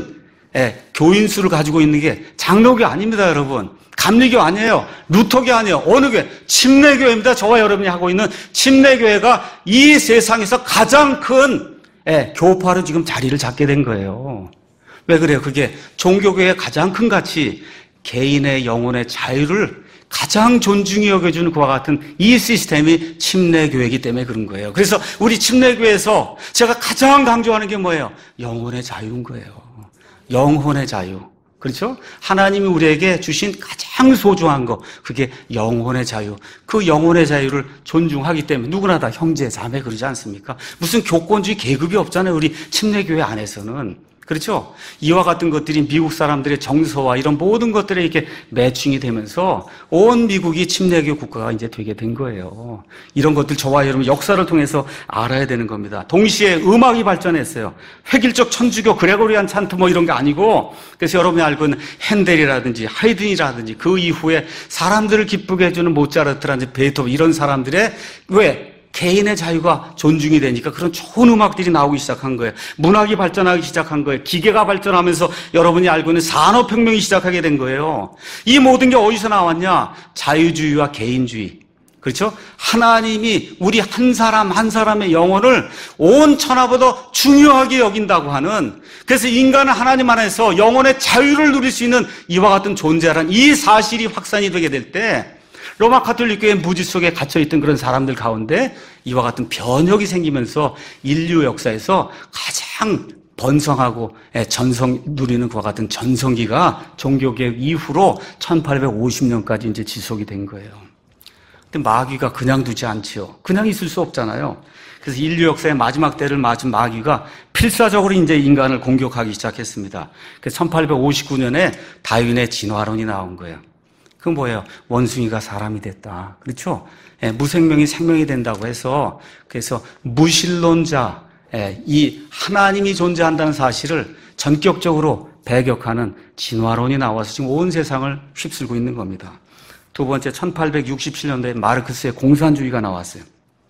교인 수를 가지고 있는 게 장로교 아닙니다, 여러분. 감리교 아니에요. 루터교 아니에요. 어느 교회? 침례교회입니다. 저와 여러분이 하고 있는 침례교회가 이 세상에서 가장 큰 교파로 지금 자리를 잡게 된 거예요. 왜 그래요? 그게 종교교회의 가장 큰 가치, 개인의 영혼의 자유를 가장 존중히 여겨주는 그와 같은 이 시스템이 침례교회이기 때문에 그런 거예요. 그래서 우리 침례교회에서 제가 가장 강조하는 게 뭐예요? 영혼의 자유인 거예요. 영혼의 자유. 그렇죠? 하나님이 우리에게 주신 가장 소중한 거, 그게 영혼의 자유. 그 영혼의 자유를 존중하기 때문에 누구나 다 형제, 자매 그러지 않습니까? 무슨 교권주의 계급이 없잖아요. 우리 침례교회 안에서는. 그렇죠? 이와 같은 것들이 미국 사람들의 정서와 이런 모든 것들에 이렇게 매칭이 되면서 온 미국이 침례교 국가가 이제 되게 된 거예요. 이런 것들 저와 여러분 역사를 통해서 알아야 되는 겁니다. 동시에 음악이 발전했어요. 획일적 천주교, 그레고리안 찬트 뭐 이런 게 아니고, 그래서 여러분이 알고 있는 핸델이라든지 하이든이라든지 그 이후에 사람들을 기쁘게 해주는 모차르트라든지 베토벤 이런 사람들의 왜? 개인의 자유가 존중이 되니까 그런 좋은 음악들이 나오기 시작한 거예요. 문학이 발전하기 시작한 거예요. 기계가 발전하면서 여러분이 알고 있는 산업혁명이 시작하게 된 거예요. 이 모든 게 어디서 나왔냐? 자유주의와 개인주의. 그렇죠? 하나님이 우리 한 사람 한 사람의 영혼을 온 천하보다 중요하게 여긴다고 하는, 그래서 인간은 하나님 안에서 영혼의 자유를 누릴 수 있는 이와 같은 존재라는 이 사실이 확산이 되게 될 때 로마 가톨릭 교회 무지 속에 갇혀있던 그런 사람들 가운데 이와 같은 변혁이 생기면서 인류 역사에서 가장 번성하고 전성 누리는 그와 같은 전성기가 종교개혁 이후로 1850년까지 이제 지속이 된 거예요. 근데 마귀가 그냥 두지 않지요. 그냥 있을 수 없잖아요. 그래서 인류 역사의 마지막 때를 맞은 마귀가 필사적으로 이제 인간을 공격하기 시작했습니다. 그래서 1859년에 다윈의 진화론이 나온 거예요. 그건 뭐예요? 원숭이가 사람이 됐다. 그렇죠? 무생명이 생명이 된다고 해서, 그래서 무신론자, 이 하나님이 존재한다는 사실을 전격적으로 배격하는 진화론이 나와서 지금 온 세상을 휩쓸고 있는 겁니다. 두 번째, 1867년도에 마르크스의 공산주의가 나왔어요.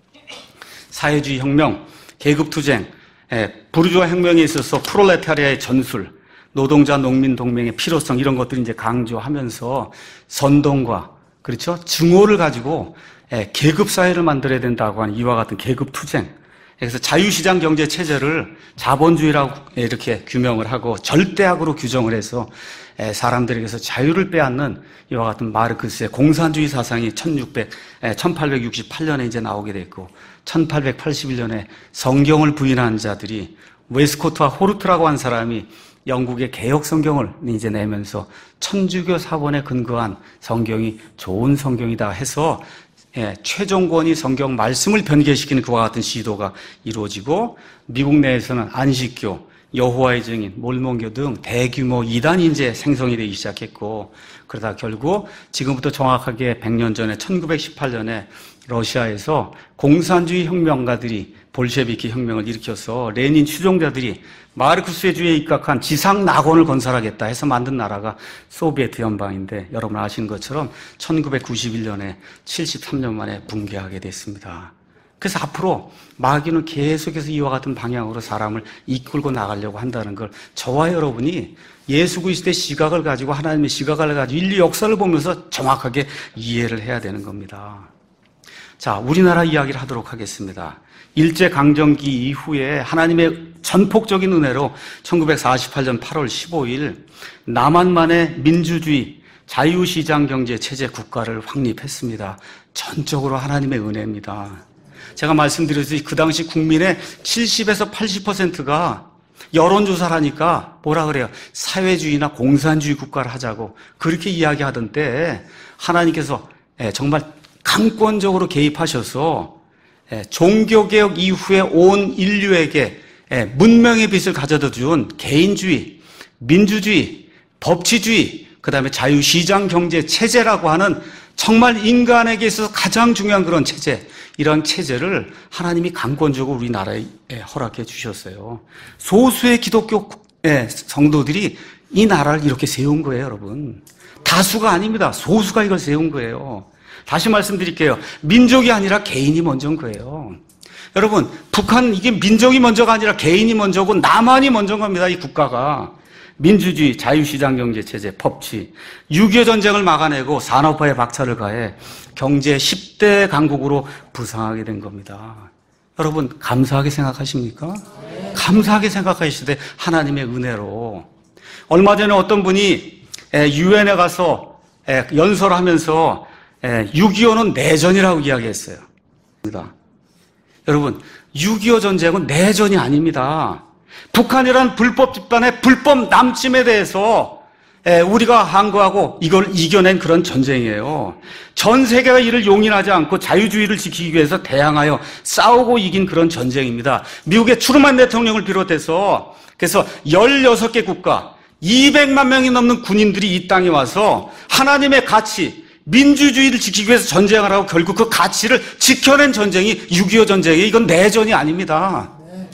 사회주의 혁명, 계급투쟁, 부르주아 혁명에 있어서 프롤레타리아의 전술, 노동자 농민 동맹의 필요성 이런 것들을 이제 강조하면서 선동과 그렇죠? 증오를 가지고 계급 사회를 만들어야 된다고 하는 이와 같은 계급 투쟁. 그래서 자유시장 경제 체제를 자본주의라고 이렇게 규명을 하고 절대악으로 규정을 해서 사람들에게서 자유를 빼앗는 이와 같은 마르크스의 공산주의 사상이 1868년에 이제 나오게 됐고 1881년에 성경을 부인한 자들이 웨스코트와 호르트라고 한 사람이 영국의 개혁 성경을 이제 내면서 천주교 사본에 근거한 성경이 좋은 성경이다 해서 최종권이 성경 말씀을 변개시키는 그와 같은 시도가 이루어지고 미국 내에서는 안식교, 여호와의 증인, 몰몬교 등 대규모 이단이 이제 생성이 되기 시작했고 그러다 결국 지금부터 정확하게 100년 전에 1918년에 러시아에서 공산주의 혁명가들이 볼셰비키 혁명을 일으켜서 레닌 추종자들이 마르크스의 주의에 입각한 지상 낙원을 건설하겠다 해서 만든 나라가 소비에트 연방인데 여러분 아시는 것처럼 1991년에 73년 만에 붕괴하게 됐습니다. 그래서 앞으로 마귀는 계속해서 이와 같은 방향으로 사람을 이끌고 나가려고 한다는 걸 저와 여러분이 예수 그리스도의 시각을 가지고 하나님의 시각을 가지고 인류 역사를 보면서 정확하게 이해를 해야 되는 겁니다. 자, 우리나라 이야기를 하도록 하겠습니다. 일제강점기 이후에 하나님의 전폭적인 은혜로 1948년 8월 15일 남한만의 민주주의 자유시장 경제 체제 국가를 확립했습니다. 전적으로 하나님의 은혜입니다. 제가 말씀드렸듯이 그 당시 국민의 70에서 80%가 여론조사를 하니까 뭐라 그래요? 사회주의나 공산주의 국가를 하자고 그렇게 이야기하던 때에 하나님께서 정말 강권적으로 개입하셔서 종교개혁 이후에 온 인류에게 문명의 빛을 가져다 준 개인주의, 민주주의, 법치주의, 그 다음에 자유시장 경제 체제라고 하는 정말 인간에게 있어서 가장 중요한 그런 체제, 이런 체제를 하나님이 강권적으로 우리나라에 허락해 주셨어요. 소수의 기독교 성도들이 이 나라를 이렇게 세운 거예요, 여러분. 다수가 아닙니다. 소수가 이걸 세운 거예요. 다시 말씀드릴게요. 민족이 아니라 개인이 먼저인 거예요. 여러분, 북한 이게 민족이 먼저가 아니라 개인이 먼저고 남한이 먼저인 겁니다, 이 국가가. 민주주의, 자유시장 경제체제, 법치, 6.25 전쟁을 막아내고 산업화에 박차를 가해 경제 10대 강국으로 부상하게 된 겁니다. 여러분 감사하게 생각하십니까? 감사하게 생각하시되 하나님의 은혜로. 얼마 전에 어떤 분이 유엔에 가서 연설하면서 6.25는 내전이라고 이야기했어요. 여러분 6.25 전쟁은 내전이 아닙니다. 북한이란 불법 집단의 불법 남침에 대해서 우리가 항거하고 이걸 이겨낸 그런 전쟁이에요. 전 세계가 이를 용인하지 않고 자유주의를 지키기 위해서 대항하여 싸우고 이긴 그런 전쟁입니다. 미국의 트루만 대통령을 비롯해서 그래서 16개 국가 200만 명이 넘는 군인들이 이 땅에 와서 하나님의 가치, 민주주의를 지키기 위해서 전쟁을 하고 결국 그 가치를 지켜낸 전쟁이 6.25 전쟁이에요. 이건 내전이 아닙니다.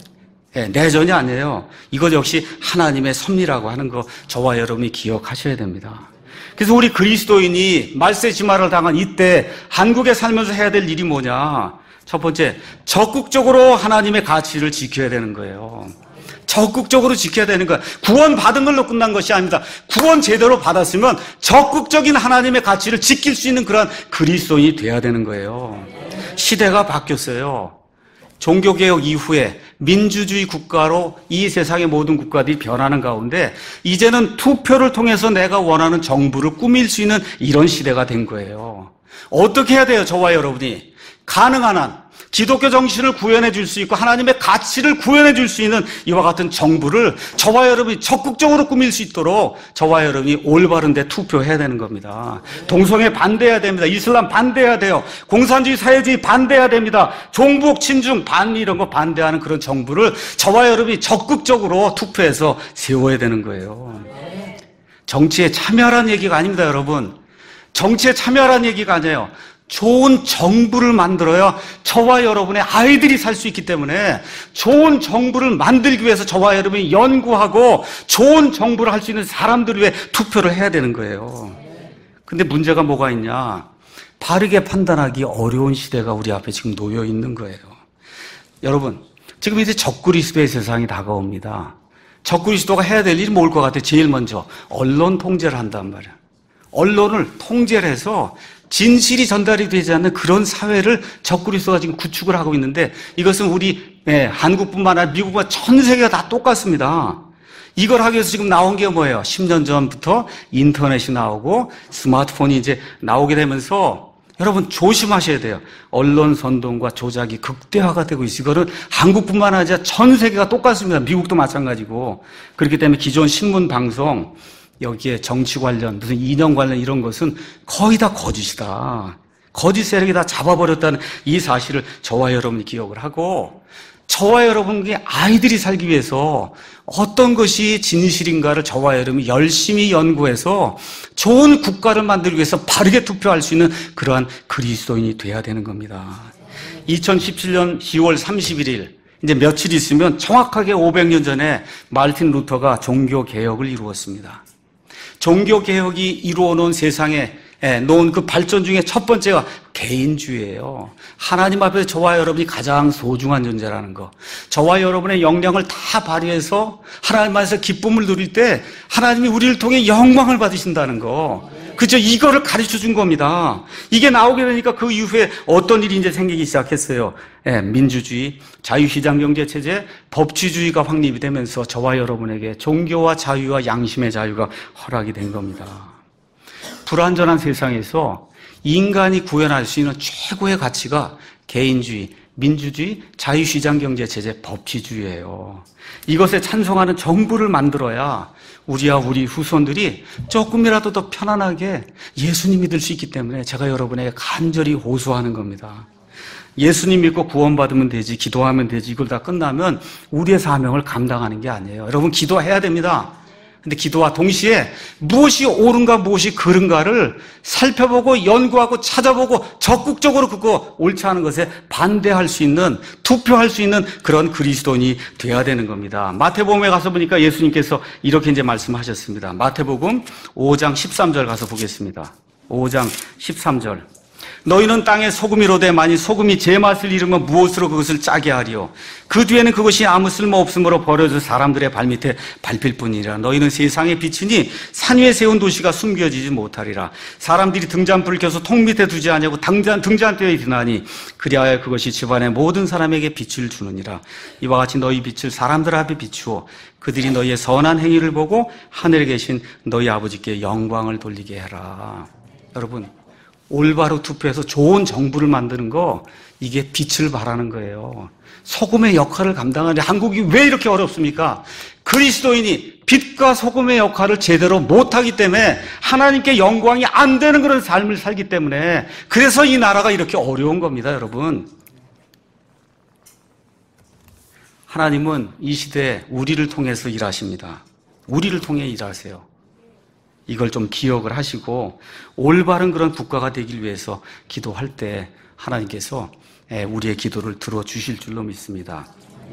내전이 아니에요. 이것 역시 하나님의 섭리라고 하는 거 저와 여러분이 기억하셔야 됩니다. 그래서 우리 그리스도인이 말세지마를 당한 이때 한국에 살면서 해야 될 일이 뭐냐? 첫 번째, 적극적으로 하나님의 가치를 지켜야 되는 거예요. 적극적으로 지켜야 되는 거예요. 구원 받은 걸로 끝난 것이 아닙니다. 구원 제대로 받았으면 적극적인 하나님의 가치를 지킬 수 있는 그런 그리스도인이 돼야 되는 거예요. 시대가 바뀌었어요. 종교개혁 이후에 민주주의 국가로 이 세상의 모든 국가들이 변하는 가운데 이제는 투표를 통해서 내가 원하는 정부를 꾸밀 수 있는 이런 시대가 된 거예요. 어떻게 해야 돼요? 저와 여러분이 가능한 한 기독교 정신을 구현해 줄 수 있고 하나님의 가치를 구현해 줄 수 있는 이와 같은 정부를 저와 여러분이 적극적으로 꾸밀 수 있도록 저와 여러분이 올바른 데 투표해야 되는 겁니다. 동성애 반대해야 됩니다. 이슬람 반대해야 돼요. 공산주의 사회주의 반대해야 됩니다. 종북 친중 반 이런 거 반대하는 그런 정부를 저와 여러분이 적극적으로 투표해서 세워야 되는 거예요. 정치에 참여하라는 얘기가 아닙니다, 여러분. 정치에 참여하라는 얘기가 아니에요. 좋은 정부를 만들어야 저와 여러분의 아이들이 살 수 있기 때문에 좋은 정부를 만들기 위해서 저와 여러분이 연구하고 좋은 정부를 할 수 있는 사람들을 위해 투표를 해야 되는 거예요. 근데 문제가 뭐가 있냐? 바르게 판단하기 어려운 시대가 우리 앞에 지금 놓여 있는 거예요. 여러분, 지금 이제 적그리스도의 세상이 다가옵니다. 적그리스도가 해야 될 일이 뭘 것 같아요? 제일 먼저 언론 통제를 한단 말이에요. 언론을 통제를 해서 진실이 전달이 되지 않는 그런 사회를 적그리스도가 지금 구축을 하고 있는데 이것은 우리 한국뿐만 아니라 미국과 전 세계가 다 똑같습니다. 이걸 하기 위해서 지금 나온 게 뭐예요? 10년 전부터 인터넷이 나오고 스마트폰이 이제 나오게 되면서 여러분 조심하셔야 돼요. 언론 선동과 조작이 극대화가 되고 있어요. 이거는 한국뿐만 아니라 전 세계가 똑같습니다. 미국도 마찬가지고. 그렇기 때문에 기존 신문 방송 여기에 정치 관련, 무슨 이념 관련 이런 것은 거의 다 거짓이다. 거짓 세력이 다 잡아버렸다는 이 사실을 저와 여러분이 기억을 하고 저와 여러분의 아이들이 살기 위해서 어떤 것이 진실인가를 저와 여러분이 열심히 연구해서 좋은 국가를 만들기 위해서 바르게 투표할 수 있는 그러한 그리스도인이 돼야 되는 겁니다. 2017년 10월 31일 이제 며칠 있으면 정확하게 500년 전에 마르틴 루터가 종교개혁을 이루었습니다. 종교개혁이 이루어놓은 세상에 놓은 그 발전 중에 첫 번째가 개인주의예요. 하나님 앞에서 저와 여러분이 가장 소중한 존재라는 거. 저와 여러분의 역량을 다 발휘해서 하나님 앞에서 기쁨을 누릴 때 하나님이 우리를 통해 영광을 받으신다는 거. 그죠? 이거를 가르쳐 준 겁니다. 이게 나오게 되니까 그 이후에 어떤 일이 이제 생기기 시작했어요. 민주주의, 자유시장 경제체제, 법치주의가 확립이 되면서 저와 여러분에게 종교와 자유와 양심의 자유가 허락이 된 겁니다. 불완전한 세상에서 인간이 구현할 수 있는 최고의 가치가 개인주의, 민주주의, 자유시장 경제체제, 법치주의예요. 이것에 찬송하는 정부를 만들어야 우리와 우리 후손들이 조금이라도 더 편안하게 예수님 믿을 수 있기 때문에 제가 여러분에게 간절히 호소하는 겁니다. 예수님 믿고 구원받으면 되지, 기도하면 되지, 이걸 다 끝나면 우리의 사명을 감당하는 게 아니에요. 여러분 기도해야 됩니다. 근데 기도와 동시에 무엇이 옳은가 무엇이 그른가를 살펴보고 연구하고 찾아보고 적극적으로 그거 옳지 않은 것에 반대할 수 있는, 투표할 수 있는 그런 그리스도인이 돼야 되는 겁니다. 마태복음에 가서 보니까 예수님께서 이렇게 이제 말씀하셨습니다. 마태복음 5장 13절 가서 보겠습니다. 5장 13절. 너희는 땅의 소금이로되 만일 소금이 제 맛을 잃으면 무엇으로 그것을 짜게 하리요? 그 뒤에는 그것이 아무 쓸모 없으므로 버려져 사람들의 발밑에 밟힐 뿐이라. 너희는 세상의 빛이니 산 위에 세운 도시가 숨겨지지 못하리라. 사람들이 등잔불을 켜서 통 밑에 두지 아니하고 등잔대에 드나니 그리하여 그것이 집안의 모든 사람에게 빛을 주느니라. 이와 같이 너희 빛을 사람들 앞에 비추어 그들이 너희의 선한 행위를 보고 하늘에 계신 너희 아버지께 영광을 돌리게 해라. 여러분, 올바로 투표해서 좋은 정부를 만드는 거, 이게 빛을 발하는 거예요. 소금의 역할을 감당하는데 한국이 왜 이렇게 어렵습니까? 그리스도인이 빛과 소금의 역할을 제대로 못하기 때문에 하나님께 영광이 안 되는 그런 삶을 살기 때문에, 그래서 이 나라가 이렇게 어려운 겁니다, 여러분. 하나님은 이 시대에 우리를 통해서 일하십니다. 우리를 통해 일하세요. 이걸 좀 기억을 하시고 올바른 그런 국가가 되길 위해서 기도할 때 하나님께서 우리의 기도를 들어주실 줄로 믿습니다.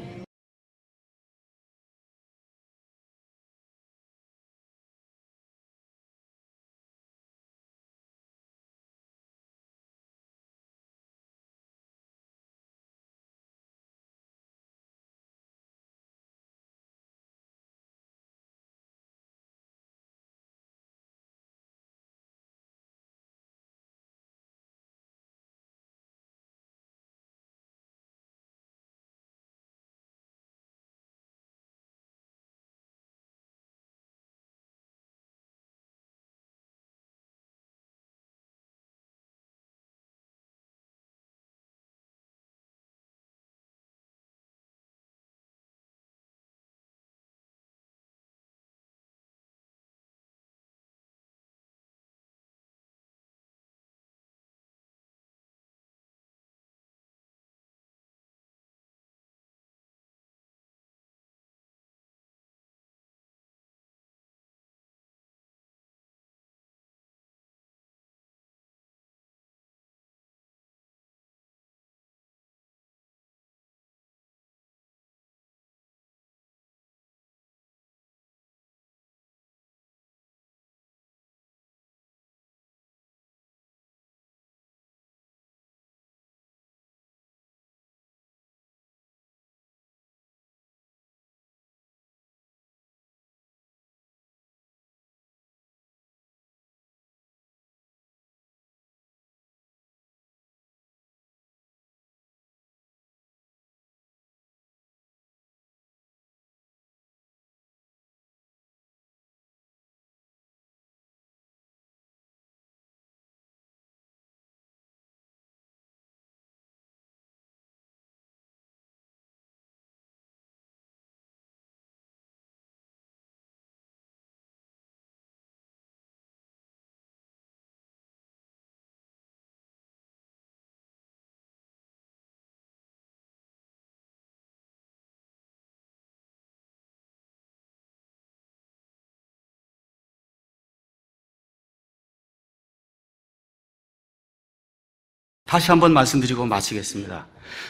다시 한번 말씀드리고 마치겠습니다.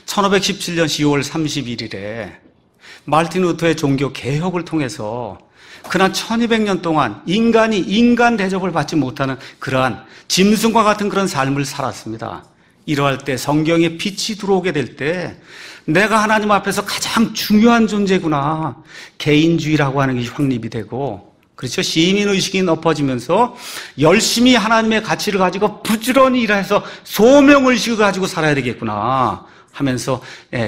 1517년 10월 31일에 마르틴 루터의 종교 개혁을 통해서 그난 1200년 동안 인간이 인간 대접을 받지 못하는 그러한 짐승과 같은 그런 삶을 살았습니다. 이러할 때 성경에 빛이 들어오게 될 때 내가 하나님 앞에서 가장 중요한 존재구나, 개인주의라고 하는 것이 확립이 되고, 그렇죠. 시민의식이 높아지면서 열심히 하나님의 가치를 가지고 부지런히 일해서 소명의식을 가지고 살아야 되겠구나 하면서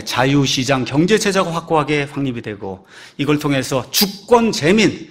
자유시장 경제체제가 확고하게 확립이 되고, 이걸 통해서 주권 재민,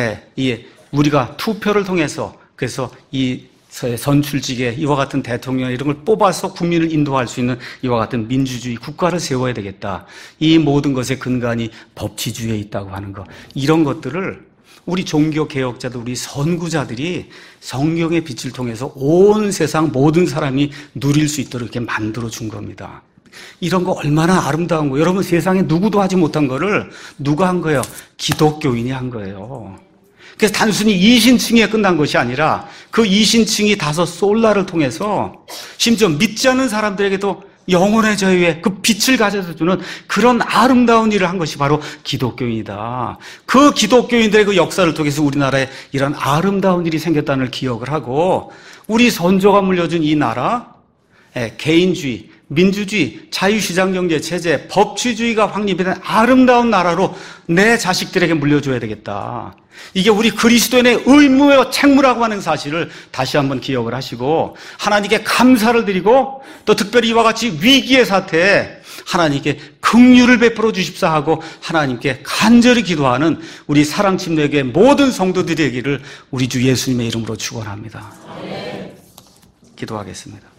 우리가 투표를 통해서 그래서 이 선출직에 이와 같은 대통령 이런 걸 뽑아서 국민을 인도할 수 있는 이와 같은 민주주의 국가를 세워야 되겠다. 이 모든 것의 근간이 법치주의에 있다고 하는 것, 이런 것들을 우리 종교개혁자들, 우리 선구자들이 성경의 빛을 통해서 온 세상 모든 사람이 누릴 수 있도록 이렇게 만들어준 겁니다. 이런 거 얼마나 아름다운 거예요. 여러분, 세상에 누구도 하지 못한 거를 누가 한 거예요? 기독교인이 한 거예요. 그래서 단순히 이신층에 끝난 것이 아니라 그 이신층이 다섯 솔라를 통해서 심지어 믿지 않는 사람들에게도 영혼의 자유에 그 빛을 가져다 주는 그런 아름다운 일을 한 것이 바로 기독교인이다. 그 기독교인들의 그 역사를 통해서 우리나라에 이런 아름다운 일이 생겼다는 걸 기억을 하고, 우리 선조가 물려준 이 나라, 개인주의, 민주주의, 자유시장경제 체제, 법치주의가 확립된 아름다운 나라로 내 자식들에게 물려줘야 되겠다. 이게 우리 그리스도인의 의무와 책무라고 하는 사실을 다시 한번 기억을 하시고 하나님께 감사를 드리고 또 특별히 이와 같이 위기의 사태에 하나님께 긍휼을 베풀어 주십사 하고 하나님께 간절히 기도하는 우리 사랑침례교회 모든 성도들이 되기를 우리 주 예수님의 이름으로 축원합니다. 기도하겠습니다.